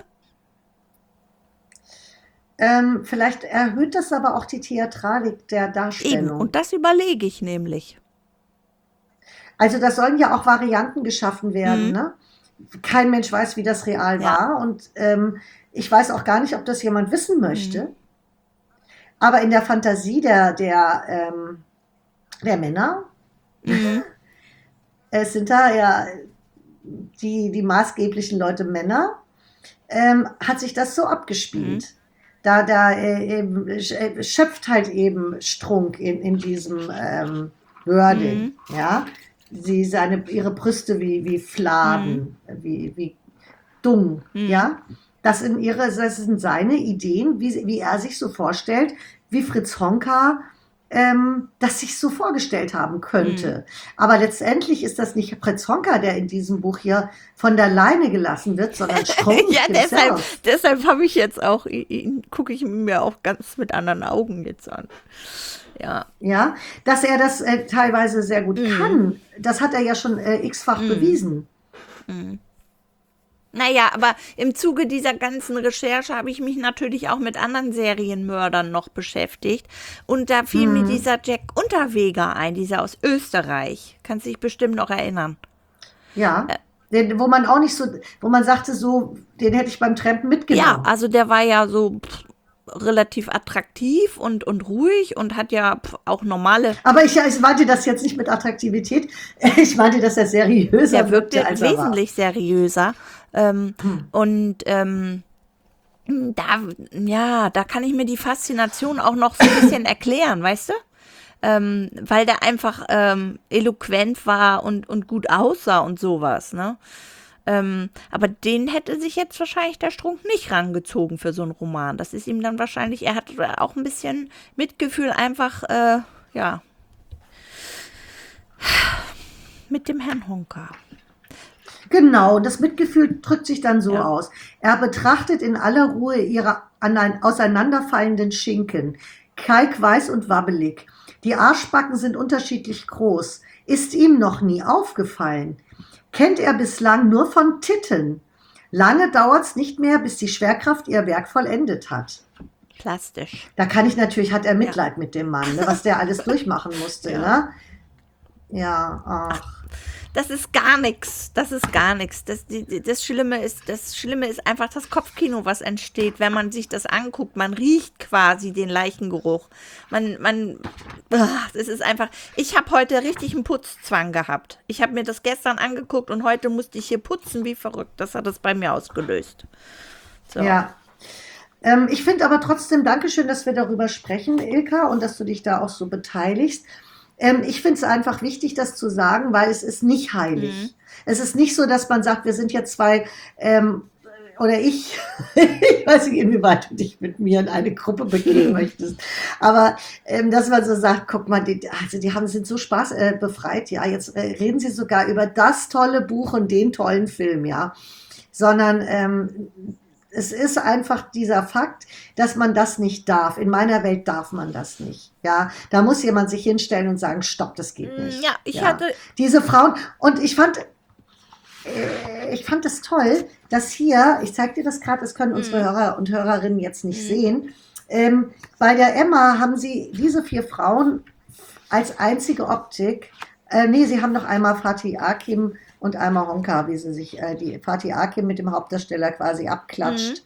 Vielleicht erhöht das aber auch die Theatralik der Darstellung. Eben, und das überlege ich nämlich. Also da sollen ja auch Varianten geschaffen werden, ne? Kein Mensch weiß, wie das real war und ich weiß auch gar nicht, ob das jemand wissen möchte. Aber in der Fantasie der Männer es sind da ja die maßgeblichen Leute Männer, hat sich das so abgespielt. Da schöpft halt eben Strunk in diesem Wording, ja. Ihre Brüste wie Fladen, wie dumm, ja. Das sind seine Ideen, wie er sich so vorstellt, wie Fritz Honka das sich so vorgestellt haben könnte. Aber letztendlich ist das nicht Fritz Honka, der in diesem Buch hier von der Leine gelassen wird, sondern Strunk. Ja, deshalb habe ich jetzt auch, gucke ich mir auch ganz mit anderen Augen jetzt an. Ja. Ja, dass er das teilweise sehr gut kann, das hat er ja schon x-fach bewiesen. Naja, aber im Zuge dieser ganzen Recherche habe ich mich natürlich auch mit anderen Serienmördern noch beschäftigt. Und da fiel mir dieser Jack Unterweger ein, dieser aus Österreich. Kannst dich bestimmt noch erinnern. Ja, wo man auch nicht so, wo man sagte, so, den hätte ich beim Trampen Ja, mitgenommen. also der war ja so relativ attraktiv und ruhig und hat ja auch normale. Aber ich meinte das jetzt nicht mit Attraktivität. Ich meinte, dass er seriöser Der wirkte wirkte, als er war. wesentlich seriöser. Und da kann ich mir die Faszination auch noch so ein bisschen erklären, weißt du? Weil der einfach eloquent war und gut aussah und sowas, ne? Aber den hätte sich jetzt wahrscheinlich der Strunk nicht rangezogen für so einen Roman. Das ist ihm dann wahrscheinlich, er hat auch ein bisschen Mitgefühl einfach, mit dem Herrn Honka. Genau, und das Mitgefühl drückt sich dann so aus. Er betrachtet in aller Ruhe ihre auseinanderfallenden Schinken, kalkweiß und wabbelig. Die Arschbacken sind unterschiedlich groß. Ist ihm noch nie aufgefallen. Kennt er bislang nur von Titten. Lange dauert's nicht mehr, bis die Schwerkraft ihr Werk vollendet hat. Plastisch. Da kann ich natürlich, hat er Mitleid mit dem Mann, ne, was der alles durchmachen musste, ne? Ja, ach. Das ist gar nichts. Das ist gar nichts. Das Schlimme ist einfach das Kopfkino, was entsteht, wenn man sich das anguckt. Man riecht quasi den Leichengeruch. Das ist einfach. Ich habe heute richtig einen Putzzwang gehabt. Ich habe mir das gestern angeguckt und heute musste ich hier putzen wie verrückt. Das hat es bei mir ausgelöst. So. Ja. Ich finde aber trotzdem, Dankeschön, dass wir darüber sprechen, Ilka, und dass du dich da auch so beteiligst. Ich finde es einfach wichtig, das zu sagen, weil es ist nicht heilig. Es ist nicht so, dass man sagt, wir sind jetzt zwei, oder ich weiß nicht, inwieweit du dich mit mir in eine Gruppe begeben möchtest, aber dass man so sagt, guck mal, die sind so befreit, ja, jetzt reden sie sogar über das tolle Buch und den tollen Film, ja, sondern es ist einfach dieser Fakt, dass man das nicht darf. In meiner Welt darf man das nicht. Ja, da muss jemand sich hinstellen und sagen, stopp, das geht nicht. Ja, ich hatte. Diese Frauen, und ich fand es toll, dass hier, ich zeige dir das gerade, das können unsere Hörer und Hörerinnen jetzt nicht sehen, bei der Emma haben sie diese 4 Frauen als einzige Optik, sie haben noch einmal Fatih Akin und einmal Honka, wie sie sich, die Fatih Akin mit dem Hauptdarsteller quasi abklatscht.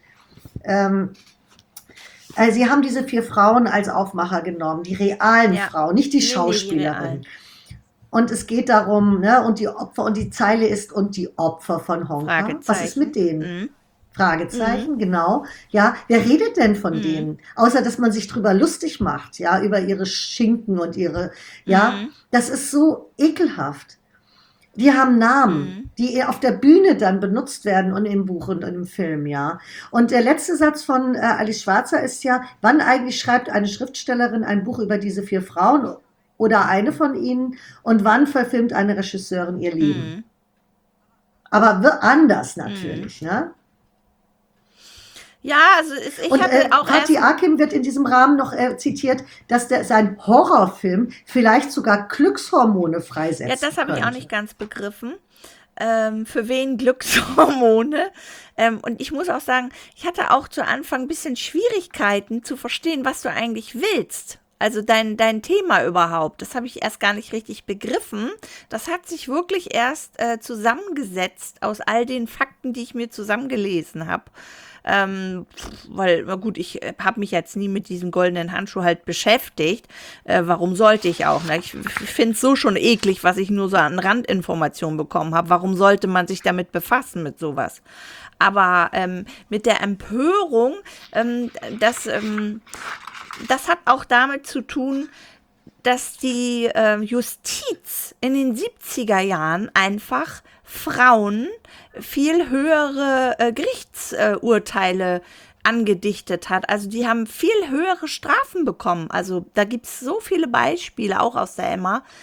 Sie haben diese 4 Frauen als Aufmacher genommen, die realen Frauen, nicht die Schauspielerin. Und es geht darum, ne, und die Opfer, und die Zeile ist, und die Opfer von Honka. Was ist mit denen? Fragezeichen, genau. Ja, wer redet denn von denen? Außer, dass man sich drüber lustig macht, ja, über ihre Schinken und ihre, das ist so ekelhaft. Die haben Namen, die auf der Bühne dann benutzt werden und im Buch und im Film, ja. Und der letzte Satz von Alice Schwarzer ist ja, wann eigentlich schreibt eine Schriftstellerin ein Buch über diese 4 Frauen oder eine von ihnen und wann verfilmt eine Regisseurin ihr Leben? Aber anders natürlich, ne? Ja, also ich hatte auch Fatih Akin wird in diesem Rahmen noch zitiert, dass sein Horrorfilm vielleicht sogar Glückshormone freisetzt. Ja, das habe ich auch nicht ganz begriffen. Für wen Glückshormone? Und ich muss auch sagen, ich hatte auch zu Anfang ein bisschen Schwierigkeiten zu verstehen, was du eigentlich willst. Also dein Thema überhaupt, das habe ich erst gar nicht richtig begriffen. Das hat sich wirklich erst zusammengesetzt aus all den Fakten, die ich mir zusammengelesen habe. Weil, na gut, ich habe mich jetzt nie mit diesem goldenen Handschuh halt beschäftigt. Warum sollte ich auch? Ne? Ich finde es so schon eklig, was ich nur so an Randinformationen bekommen habe. Warum sollte man sich damit befassen, mit sowas? Aber mit der Empörung, das hat auch damit zu tun, dass die Justiz in den 70er Jahren einfach Frauen viel höhere Gerichtsurteile angedichtet hat. Also die haben viel höhere Strafen bekommen. Also da gibt es so viele Beispiele, auch aus der Emma,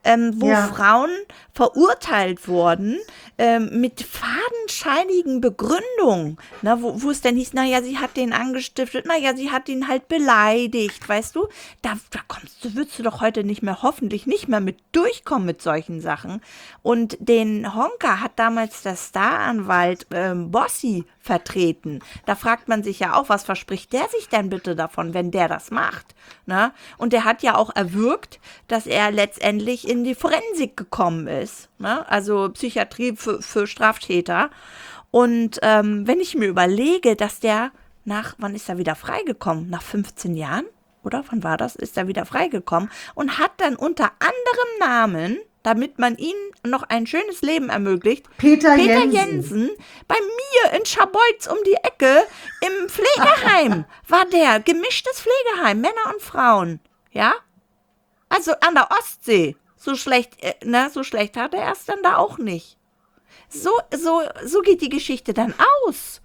wo Ja. Frauen verurteilt wurden mit fadenscheinigen Begründungen, ne, wo es dann hieß, naja, sie hat den angestiftet, naja, sie hat ihn halt beleidigt, weißt du? Da würdest du doch heute hoffentlich nicht mehr mit durchkommen mit solchen Sachen. Und den Honka hat damals der Staranwalt Bossi vertreten. Da fragt man sich ja auch, was verspricht der sich denn bitte davon, wenn der das macht? Ne? Und der hat ja auch erwirkt, dass er letztendlich in die Forensik gekommen ist. Ne? Also Psychiatrie für Straftäter. Und wenn ich mir überlege, dass der wann ist er wieder freigekommen? Nach 15 Jahren? Oder wann war das? Ist er wieder freigekommen und hat dann unter anderem Namen, damit man ihnen noch ein schönes Leben ermöglicht, Peter Jensen bei mir in Scharbeutz um die Ecke im Pflegeheim war der. Gemischtes Pflegeheim, Männer und Frauen. Ja? Also an der Ostsee. So schlecht hat er es dann da auch nicht. So geht die Geschichte dann aus.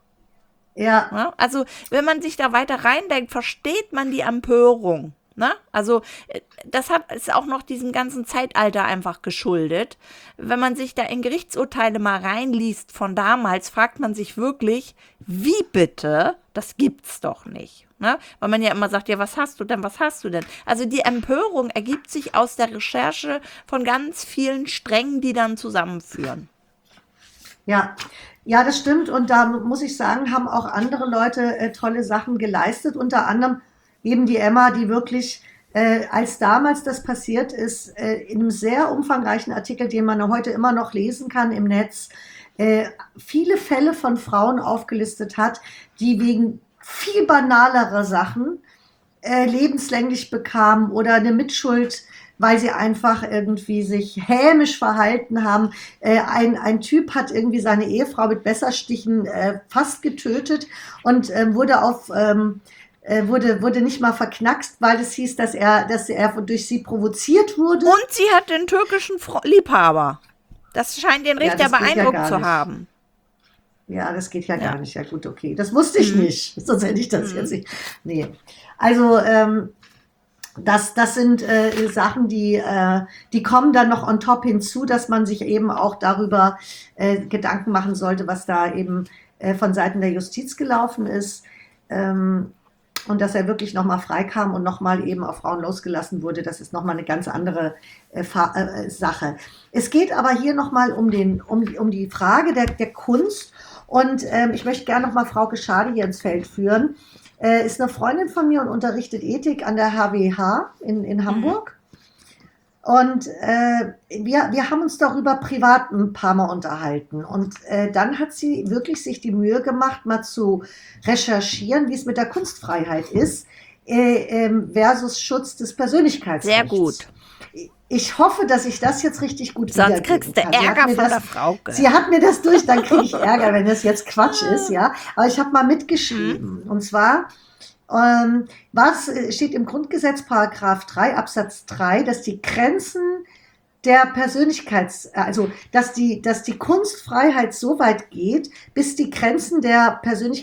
Ja. Ja? Also wenn man sich da weiter reindenkt, versteht man die Empörung. Ne? Also das ist auch noch diesem ganzen Zeitalter einfach geschuldet. Wenn man sich da in Gerichtsurteile mal reinliest von damals, fragt man sich wirklich, wie bitte? Das gibt's doch nicht. Ne? Weil man ja immer sagt, ja, was hast du denn? Also die Empörung ergibt sich aus der Recherche von ganz vielen Strängen, die dann zusammenführen. Ja. Ja, das stimmt. Und da muss ich sagen, haben auch andere Leute tolle Sachen geleistet. Unter anderem eben die Emma, die wirklich, als damals das passiert ist, in einem sehr umfangreichen Artikel, den man heute immer noch lesen kann im Netz, viele Fälle von Frauen aufgelistet hat, die wegen viel banalerer Sachen lebenslänglich bekamen oder eine Mitschuld, weil sie einfach irgendwie sich hämisch verhalten haben. Ein Typ hat irgendwie seine Ehefrau mit Messerstichen fast getötet und wurde nicht mal verknackst, weil es hieß, dass er durch sie provoziert wurde. Und sie hat den türkischen Liebhaber. Das scheint den Richter beeindruckt zu haben. Ja, das geht ja gar nicht. Ja gut, okay. Das wusste ich nicht. Sonst hätte ich das jetzt nicht. Nee. Also das sind Sachen, die kommen dann noch on top hinzu, dass man sich eben auch darüber Gedanken machen sollte, was da eben von Seiten der Justiz gelaufen ist. Und dass er wirklich nochmal freikam und nochmal eben auf Frauen losgelassen wurde, das ist nochmal eine ganz andere Sache. Es geht aber hier nochmal um die Frage der Kunst. Und ich möchte gerne nochmal Frauke Schade hier ins Feld führen. Ist eine Freundin von mir und unterrichtet Ethik an der HWH in Hamburg. Und wir haben uns darüber privat ein paar Mal unterhalten. Und dann hat sie wirklich sich die Mühe gemacht, mal zu recherchieren, wie es mit der Kunstfreiheit ist, versus Schutz des Persönlichkeitsrechts. Sehr gut. Ich hoffe, dass ich das jetzt richtig gut wiedergeben kann. Sonst kriegst du Ärger von der Frauke. Sie hat mir das durch, dann kriege ich Ärger, wenn das jetzt Quatsch ist, ja. Aber ich habe mal mitgeschrieben. Und zwar was steht im Grundgesetz, Paragraph 3, Absatz 3, dass die Grenzen der dass die Kunstfreiheit so weit geht, bis die Grenzen der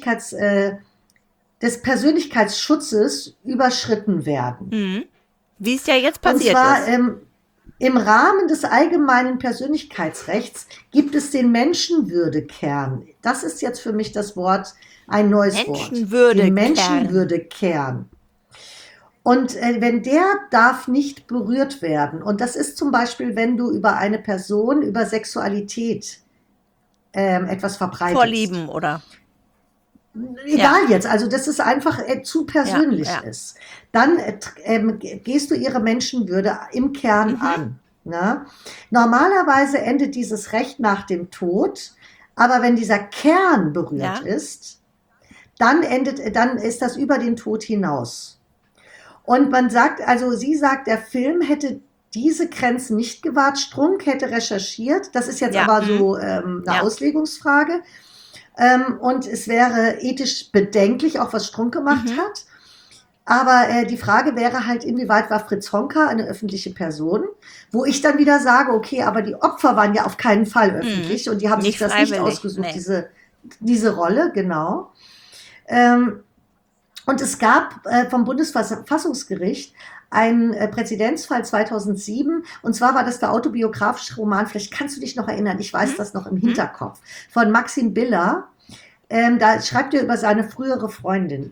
des Persönlichkeitsschutzes überschritten werden. Mhm. Wie es ja jetzt passiert Und zwar, ist. Im Rahmen des allgemeinen Persönlichkeitsrechts gibt es den Menschenwürdekern. Das ist jetzt für mich das Wort, ein neues Wort. Den Menschenwürdekern. Und wenn der darf nicht berührt werden. Und das ist zum Beispiel, wenn du über eine Person, über Sexualität etwas verbreitest. Vorlieben, oder? Egal jetzt, also dass es einfach zu persönlich ist. Dann gehst du ihre Menschenwürde im Kern an. Ne? Normalerweise endet dieses Recht nach dem Tod, aber wenn dieser Kern berührt ist, dann ist das über den Tod hinaus. Und man sagt, also sie sagt, der Film hätte diese Grenzen nicht gewahrt, Strunk hätte recherchiert, das ist jetzt aber so eine Auslegungsfrage. Und es wäre ethisch bedenklich, auch was Strunk gemacht hat. Aber die Frage wäre halt, inwieweit war Fritz Honka eine öffentliche Person? Wo ich dann wieder sage, okay, aber die Opfer waren ja auf keinen Fall öffentlich und die haben sich das nicht ausgesucht, diese Rolle, genau. Und es gab vom Bundesverfassungsgericht einen Präzedenzfall 2007, und zwar war das der autobiografische Roman, vielleicht kannst du dich noch erinnern, ich weiß das noch im Hinterkopf, von Maxim Biller. Da schreibt er über seine frühere Freundin,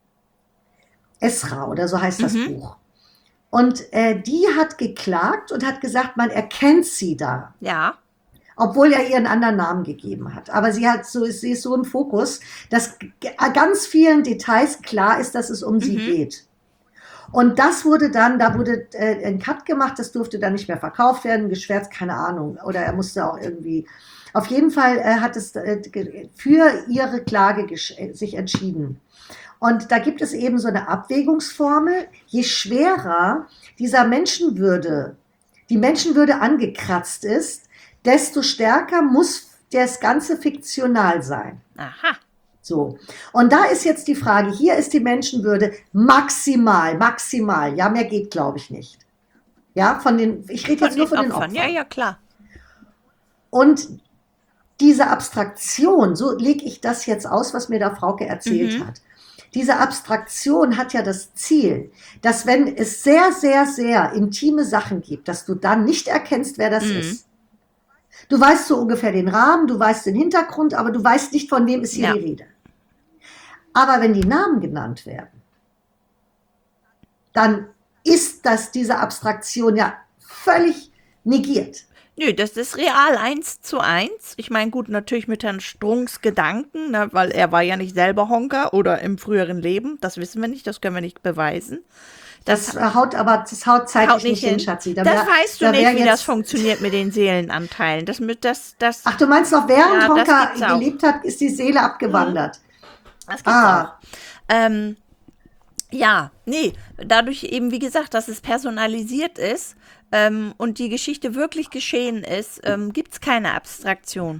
Esra oder so heißt das Buch. Und die hat geklagt und hat gesagt, man erkennt sie da. Ja. Obwohl er ihr einen anderen Namen gegeben hat. Aber sie ist so im Fokus, dass ganz vielen Details klar ist, dass es um sie geht. Und da wurde ein Cut gemacht, das durfte dann nicht mehr verkauft werden, geschwärzt, keine Ahnung. Oder er musste auch irgendwie, auf jeden Fall hat es für ihre Klage sich entschieden. Und da gibt es eben so eine Abwägungsformel, je schwerer die Menschenwürde angekratzt ist, desto stärker muss das Ganze fiktional sein. Aha. So. Und da ist jetzt die Frage, hier ist die Menschenwürde maximal. Ja, mehr geht, glaube ich, nicht. Ja, ich rede jetzt nur von den Opfern. Ja, klar. Und diese Abstraktion, so lege ich das jetzt aus, was mir da Frauke erzählt hat. Diese Abstraktion hat ja das Ziel, dass wenn es sehr, sehr, sehr intime Sachen gibt, dass du dann nicht erkennst, wer das ist. Du weißt so ungefähr den Rahmen, du weißt den Hintergrund, aber du weißt nicht, von wem ist hier die Rede. Aber wenn die Namen genannt werden, dann ist diese Abstraktion ja völlig negiert. Nö, das ist real 1:1. Ich meine, gut, natürlich mit Herrn Strunks Gedanken, ne, weil er war ja nicht selber Honker oder im früheren Leben. Das wissen wir nicht, das können wir nicht beweisen. Das haut zeitlich nicht hin, Schatzi. Das weißt du nicht, wie das funktioniert mit den Seelenanteilen. Ach, du meinst noch, während Honka gelebt hat, ist die Seele abgewandert. Das gibt's auch. Dadurch eben, wie gesagt, dass es personalisiert ist und die Geschichte wirklich geschehen ist, gibt es keine Abstraktion.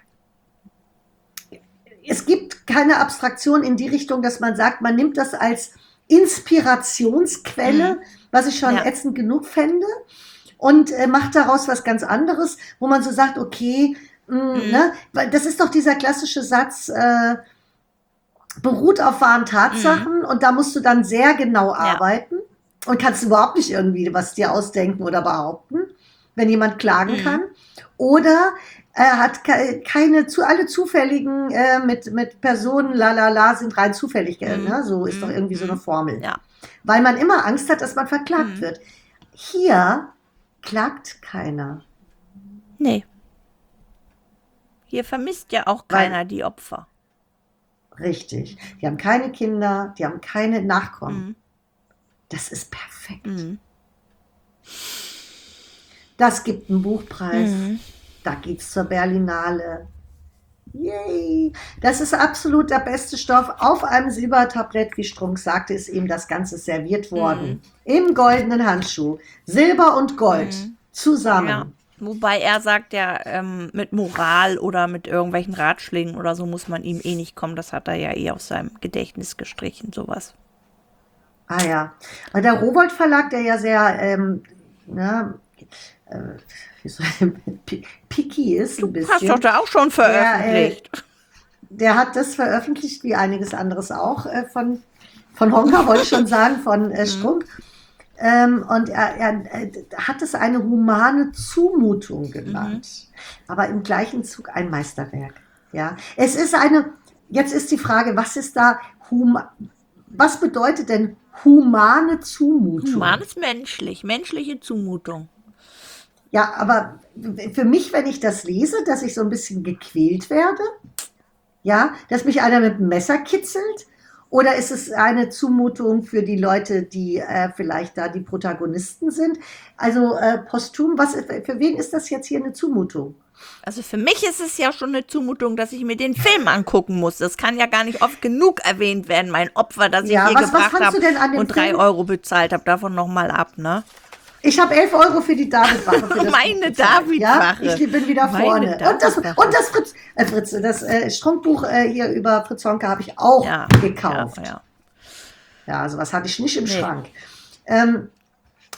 Es gibt keine Abstraktion in die Richtung, dass man sagt, man nimmt das als Inspirationsquelle, was ich schon ätzend genug fände, und macht daraus was ganz anderes, wo man so sagt, okay, ne? Weil das ist doch dieser klassische Satz, beruht auf wahren Tatsachen und da musst du dann sehr genau arbeiten und kannst überhaupt nicht irgendwie was dir ausdenken oder behaupten, wenn jemand klagen kann. Oder hat alle zufälligen mit Personen, sind rein zufällig, ne? So ist doch irgendwie so eine Formel. Ja. Weil man immer Angst hat, dass man verklagt wird. Hier klagt keiner. Nee. Hier vermisst ja auch keiner die Opfer. Richtig. Die haben keine Kinder, die haben keine Nachkommen. Das ist perfekt. Das gibt einen Buchpreis. Da geht's zur Berlinale. Yay! Das ist absolut der beste Stoff. Auf einem Silbertablett, wie Strunk sagte, ist eben das Ganze serviert worden. Im goldenen Handschuh. Silber und Gold zusammen. Ja. Wobei er sagt ja, mit Moral oder mit irgendwelchen Ratschlägen oder so muss man ihm nicht kommen. Das hat er ja aus seinem Gedächtnis gestrichen, sowas. Ah ja. Aber der Rowohlt Verlag, der ja sehr picky ist, ein bisschen. Hast doch da auch schon veröffentlicht. Der hat das veröffentlicht, wie einiges anderes auch, von Honka, wollte ich schon sagen, von Strunk. Und er hat es eine humane Zumutung genannt, aber im gleichen Zug ein Meisterwerk. Ja, jetzt ist die Frage, was bedeutet denn humane Zumutung? Human ist menschliche Zumutung. Ja, aber für mich, wenn ich das lese, dass ich so ein bisschen gequält werde, ja, dass mich einer mit dem Messer kitzelt. Oder ist es eine Zumutung für die Leute, die vielleicht da die Protagonisten sind? Also posthum, für wen ist das jetzt hier eine Zumutung? Also für mich ist es ja schon eine Zumutung, dass ich mir den Film angucken muss. Das kann ja gar nicht oft genug erwähnt werden, mein Opfer, das ich hier gebracht habe und 3 Euro bezahlt habe, davon nochmal ab, ne? Ich habe 11 Euro für die Davidwache. Meine Davidwache. Ja? Ich bin wieder vorne. Und das Strunkbuch hier über Fritz Honka habe ich auch gekauft. Ja, sowas hatte ich nicht im Schrank.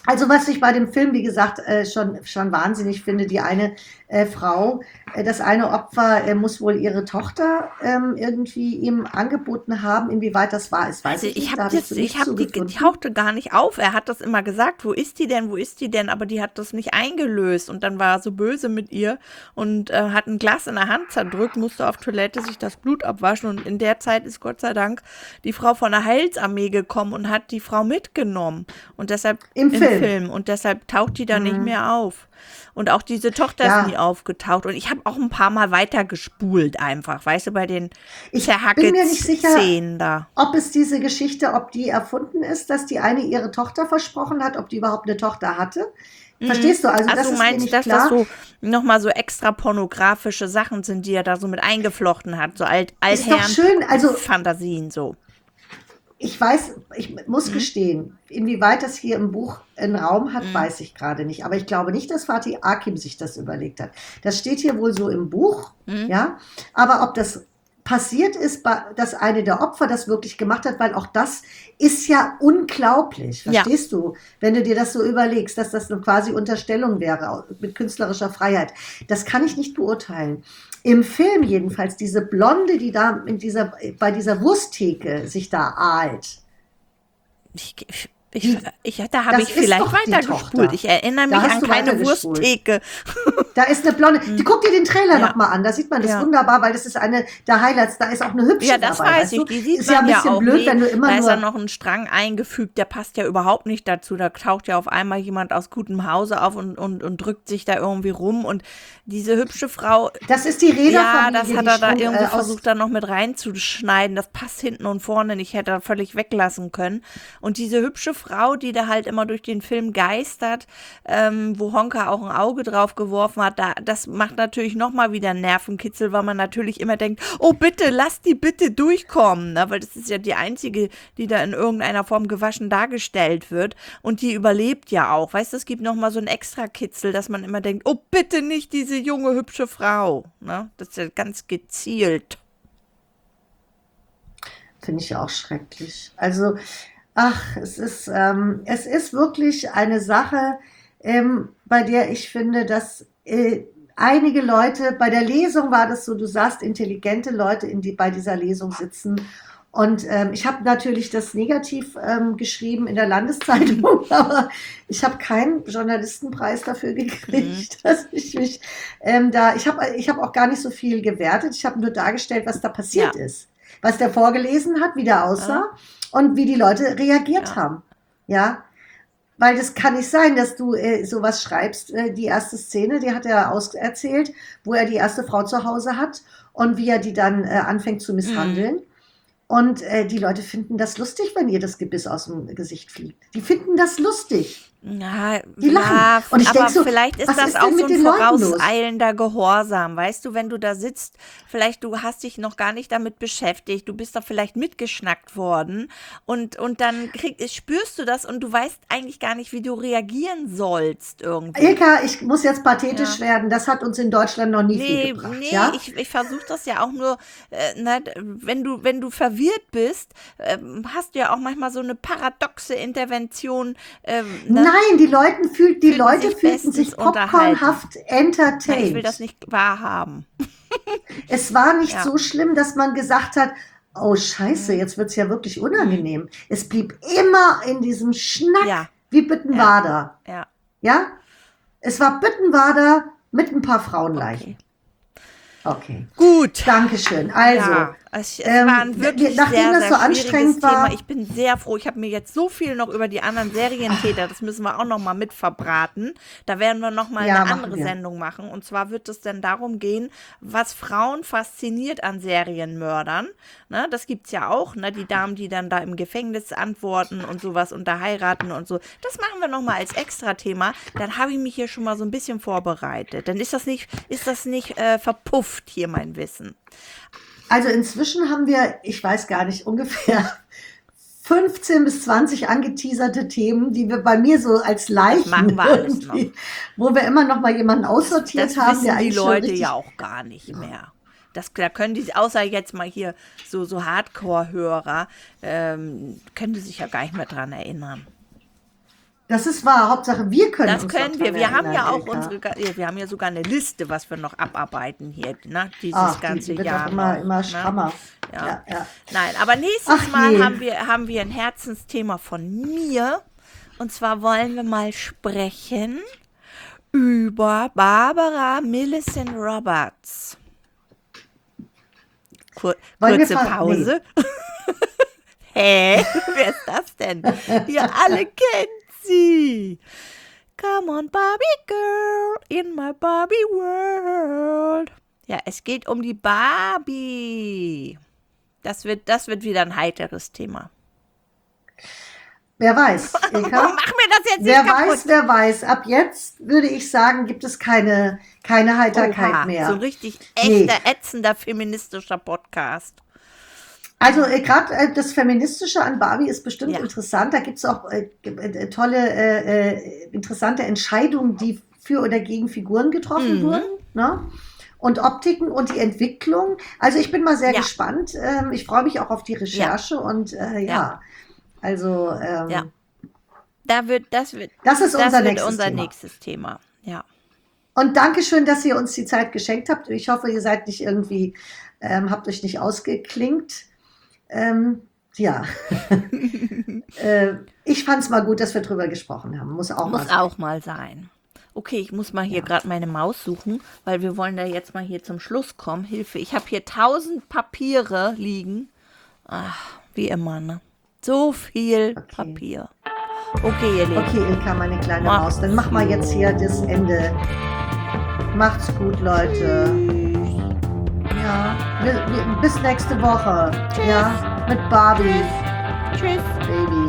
Also was ich bei dem Film, wie gesagt, schon wahnsinnig finde, die eine Frau, das eine Opfer muss wohl ihre Tochter irgendwie ihm angeboten haben. Inwieweit das wahr ist, weiß Also ich ich nicht. Da habe habe ich das, so ich nichts habe die zugefunden. tauchte gar nicht auf. Er hat das immer gesagt, wo ist die denn, wo ist die denn? Aber die hat das nicht eingelöst und dann war er so böse mit ihr und hat ein Glas in der Hand zerdrückt, musste auf Toilette sich das Blut abwaschen und in der Zeit ist Gott sei Dank die Frau von der Heilsarmee gekommen und hat die Frau mitgenommen und deshalb Im im Film. Film und deshalb taucht die da nicht Mhm. mehr auf. Und auch diese Tochter ist nie Ja, aufgetaucht. Und ich habe auch ein paar Mal weiter gespult einfach, weißt du, bei den ich bin mir nicht sicher, Zerhackets-Szenen da. ob es diese Geschichte, ob die erfunden ist, dass die eine ihre Tochter versprochen hat, ob die überhaupt eine Tochter hatte. Mhm. Verstehst du? Also Also das du ist mir meinst, nicht dass das klar. so nochmal so extra pornografische Sachen sind, die er da so mit eingeflochten hat, so Ist doch schön. Also Altherren-Fantasien so. ich weiß, ich muss Mhm. gestehen, inwieweit das hier im Buch einen Raum hat, Mhm. weiß ich gerade nicht. Aber ich glaube nicht, dass Fatih Akin sich das überlegt hat. Das steht hier wohl so im Buch, Mhm. ja. Aber ob das passiert ist, dass eine der Opfer das wirklich gemacht hat, weil auch das ist ja unglaublich, Ja. verstehst du? Wenn du dir das so überlegst, dass das eine quasi Unterstellung wäre mit künstlerischer Freiheit. Das kann ich nicht beurteilen. Im Film jedenfalls, diese Blonde, die da bei dieser Wursttheke sich da ahlt, die, Da habe das ich ist vielleicht doch die weitergespult. Tochter. Ich erinnere Da mich hast an du keine weitergespult. Wursttheke. Da ist eine Blonde. Guck dir den Trailer Ja. nochmal an. Da sieht man das Ja. wunderbar, weil das ist eine der Highlights. Da ist auch eine hübsche Ja, das dabei, weiß weißt ich. du? Die sieht Ist ja ein man ja bisschen auch. blöd, Nee, wenn du immer da ist ja nur. noch ein Strang eingefügt, der passt ja überhaupt nicht dazu. Da taucht ja auf einmal jemand aus gutem Hause auf und drückt sich da irgendwie rum. Und diese hübsche Frau, Das ist die ja, das Reederfamilie, hat die er da Strom, irgendwie aus. versucht, da noch mit reinzuschneiden. Das passt hinten und vorne nicht, hätte er völlig weglassen können. Und diese hübsche Frau, die da halt immer durch den Film geistert, wo Honka auch ein Auge drauf geworfen hat, das macht natürlich nochmal wieder einen Nervenkitzel, weil man natürlich immer denkt, oh bitte, lass die bitte durchkommen, ne? Weil das ist ja die einzige, die da in irgendeiner Form gewaschen dargestellt wird und die überlebt ja auch. Weißt du, es gibt nochmal so einen extra Kitzel, dass man immer denkt, oh bitte nicht diese junge, hübsche Frau. Ne? Das ist ja ganz gezielt. Finde ich auch schrecklich. Also, ach, es ist wirklich eine Sache, bei der ich finde, dass einige Leute, bei der Lesung war das so, du sahst intelligente Leute, bei dieser Lesung sitzen. Und ich habe natürlich das negativ geschrieben in der Landeszeitung, aber ich habe keinen Journalistenpreis dafür gekriegt, dass ich mich ich hab auch gar nicht so viel gewertet. Ich habe nur dargestellt, was da passiert Ja. ist, was der vorgelesen hat, wie der aussah und wie die Leute reagiert Ja. haben. Ja, weil das kann nicht sein, dass du sowas schreibst. Die erste Szene, die hat er auserzählt, wo er die erste Frau zu Hause hat und wie er die dann anfängt zu misshandeln. Und die Leute finden das lustig, wenn ihr das Gebiss aus dem Gesicht fliegt. Die finden das lustig. Ja, Die lachen. ja, Und ich aber denk so, vielleicht ist was das ist auch denn so mit ein den Leuten los? vorauseilender Gehorsam. Weißt du, wenn du da sitzt, vielleicht du hast dich noch gar nicht damit beschäftigt, du bist da vielleicht mitgeschnackt worden und dann spürst du das und du weißt eigentlich gar nicht, wie du reagieren sollst irgendwie. Ilka, ich muss jetzt pathetisch Ja. werden. Das hat uns in Deutschland noch nie viel Nee, gebracht. nee, Ja? ich versuche das ja auch nur, ne, wenn du verwirrt bist, hast du ja auch manchmal so eine paradoxe Intervention, ne? Nein, die Leute sich fühlten sich bestens unterhalten. popcornhaft Na, ich will entertained. das nicht wahrhaben. Es war nicht Ja. so schlimm, dass man gesagt hat, oh Scheiße, jetzt wird es ja wirklich unangenehm. Es blieb immer in diesem Schnack Ja. wie Büttenwader. Ja, Ja? Es war Büttenwader mit ein paar Frauenleichen. Okay. gut. Dankeschön. Also, Ja, es war ein wirklich nachdem sehr, das sehr so schwieriges anstrengend war- Thema. Ich bin sehr froh. Ich habe mir jetzt so viel noch über die anderen Serientäter, das müssen wir auch noch mal mit verbraten. Da werden wir noch mal Ja, eine machen andere wir. Sendung machen. Und zwar wird es dann darum gehen, was Frauen fasziniert an Serienmördern. Ne, das gibt's ja auch, ne, die Damen, die dann da im Gefängnis antworten und sowas und da heiraten und so. Das machen wir noch mal als Extra-Thema. Dann habe ich mich hier schon mal so ein bisschen vorbereitet. Dann ist das nicht verpufft hier, mein Wissen. also inzwischen haben wir, ich weiß gar nicht, ungefähr 15 bis 20 angeteaserte Themen, die wir bei mir so als Leichen machen wir alles irgendwie, wo wir immer noch mal jemanden aussortiert Das haben, wissen der die eigentlich schon Leute richtig, ja auch gar nicht mehr. Da können die, außer jetzt mal hier so Hardcore-Hörer, können die sich ja gar nicht mehr dran erinnern. Das ist wahr. Hauptsache, wir können Das uns können noch wir. dran Wir haben ja erinnern, auch Ilka. wir haben ja sogar eine Liste, was wir noch abarbeiten hier, ne? Dieses Ach, ganze die wird Jahr auch immer, noch, immer ne? strammer. Ja. Ja. Nein, aber nächstes Ach Mal je. haben wir ein Herzensthema von mir. Und zwar wollen wir mal sprechen über Barbara Millicent Roberts. Wollen wir Kurze fa- Pause. Hä? Wer ist das denn? Ihr alle kennt sie. Come on, Barbie Girl, in my Barbie World. Ja, es geht um die Barbie. Das wird wieder ein heiteres Thema. Wer weiß, Ilka? Mach mir das jetzt nicht kaputt. Wer weiß. Ab jetzt würde ich sagen, gibt es keine Heiterkeit Oha, mehr. so ein richtig Nee. echter, ätzender feministischer Podcast. Also gerade das Feministische an Barbie ist bestimmt Ja. interessant. Da gibt es auch tolle, interessante Entscheidungen, die für oder gegen Figuren getroffen wurden. Ne? Und Optiken und die Entwicklung. Also ich bin mal sehr Ja. gespannt. Ich freue mich auch auf die Recherche und Ja. also Ja. Das wird das ist unser nächstes unser Thema. nächstes Thema. Ja. Und Dankeschön, dass ihr uns die Zeit geschenkt habt. Ich hoffe, ihr seid nicht irgendwie, habt euch nicht ausgeklinkt. Ja. Ich fand es mal gut, dass wir drüber gesprochen haben. Muss auch mal Muss sein. auch mal sein. Okay, ich muss mal hier gerade meine Maus suchen, weil wir wollen da jetzt mal hier zum Schluss kommen. Hilfe, ich habe hier 1000 Papiere liegen. Ach, wie immer, ne? So viel Papier. Okay, ihr Lieben. Okay, Ilka, meine kleine Macht's Maus, dann mach mal jetzt hier das Ende. Macht's gut, Leute. Ja, bis nächste Woche. Ja, mit Barbie, Tschüss. Baby.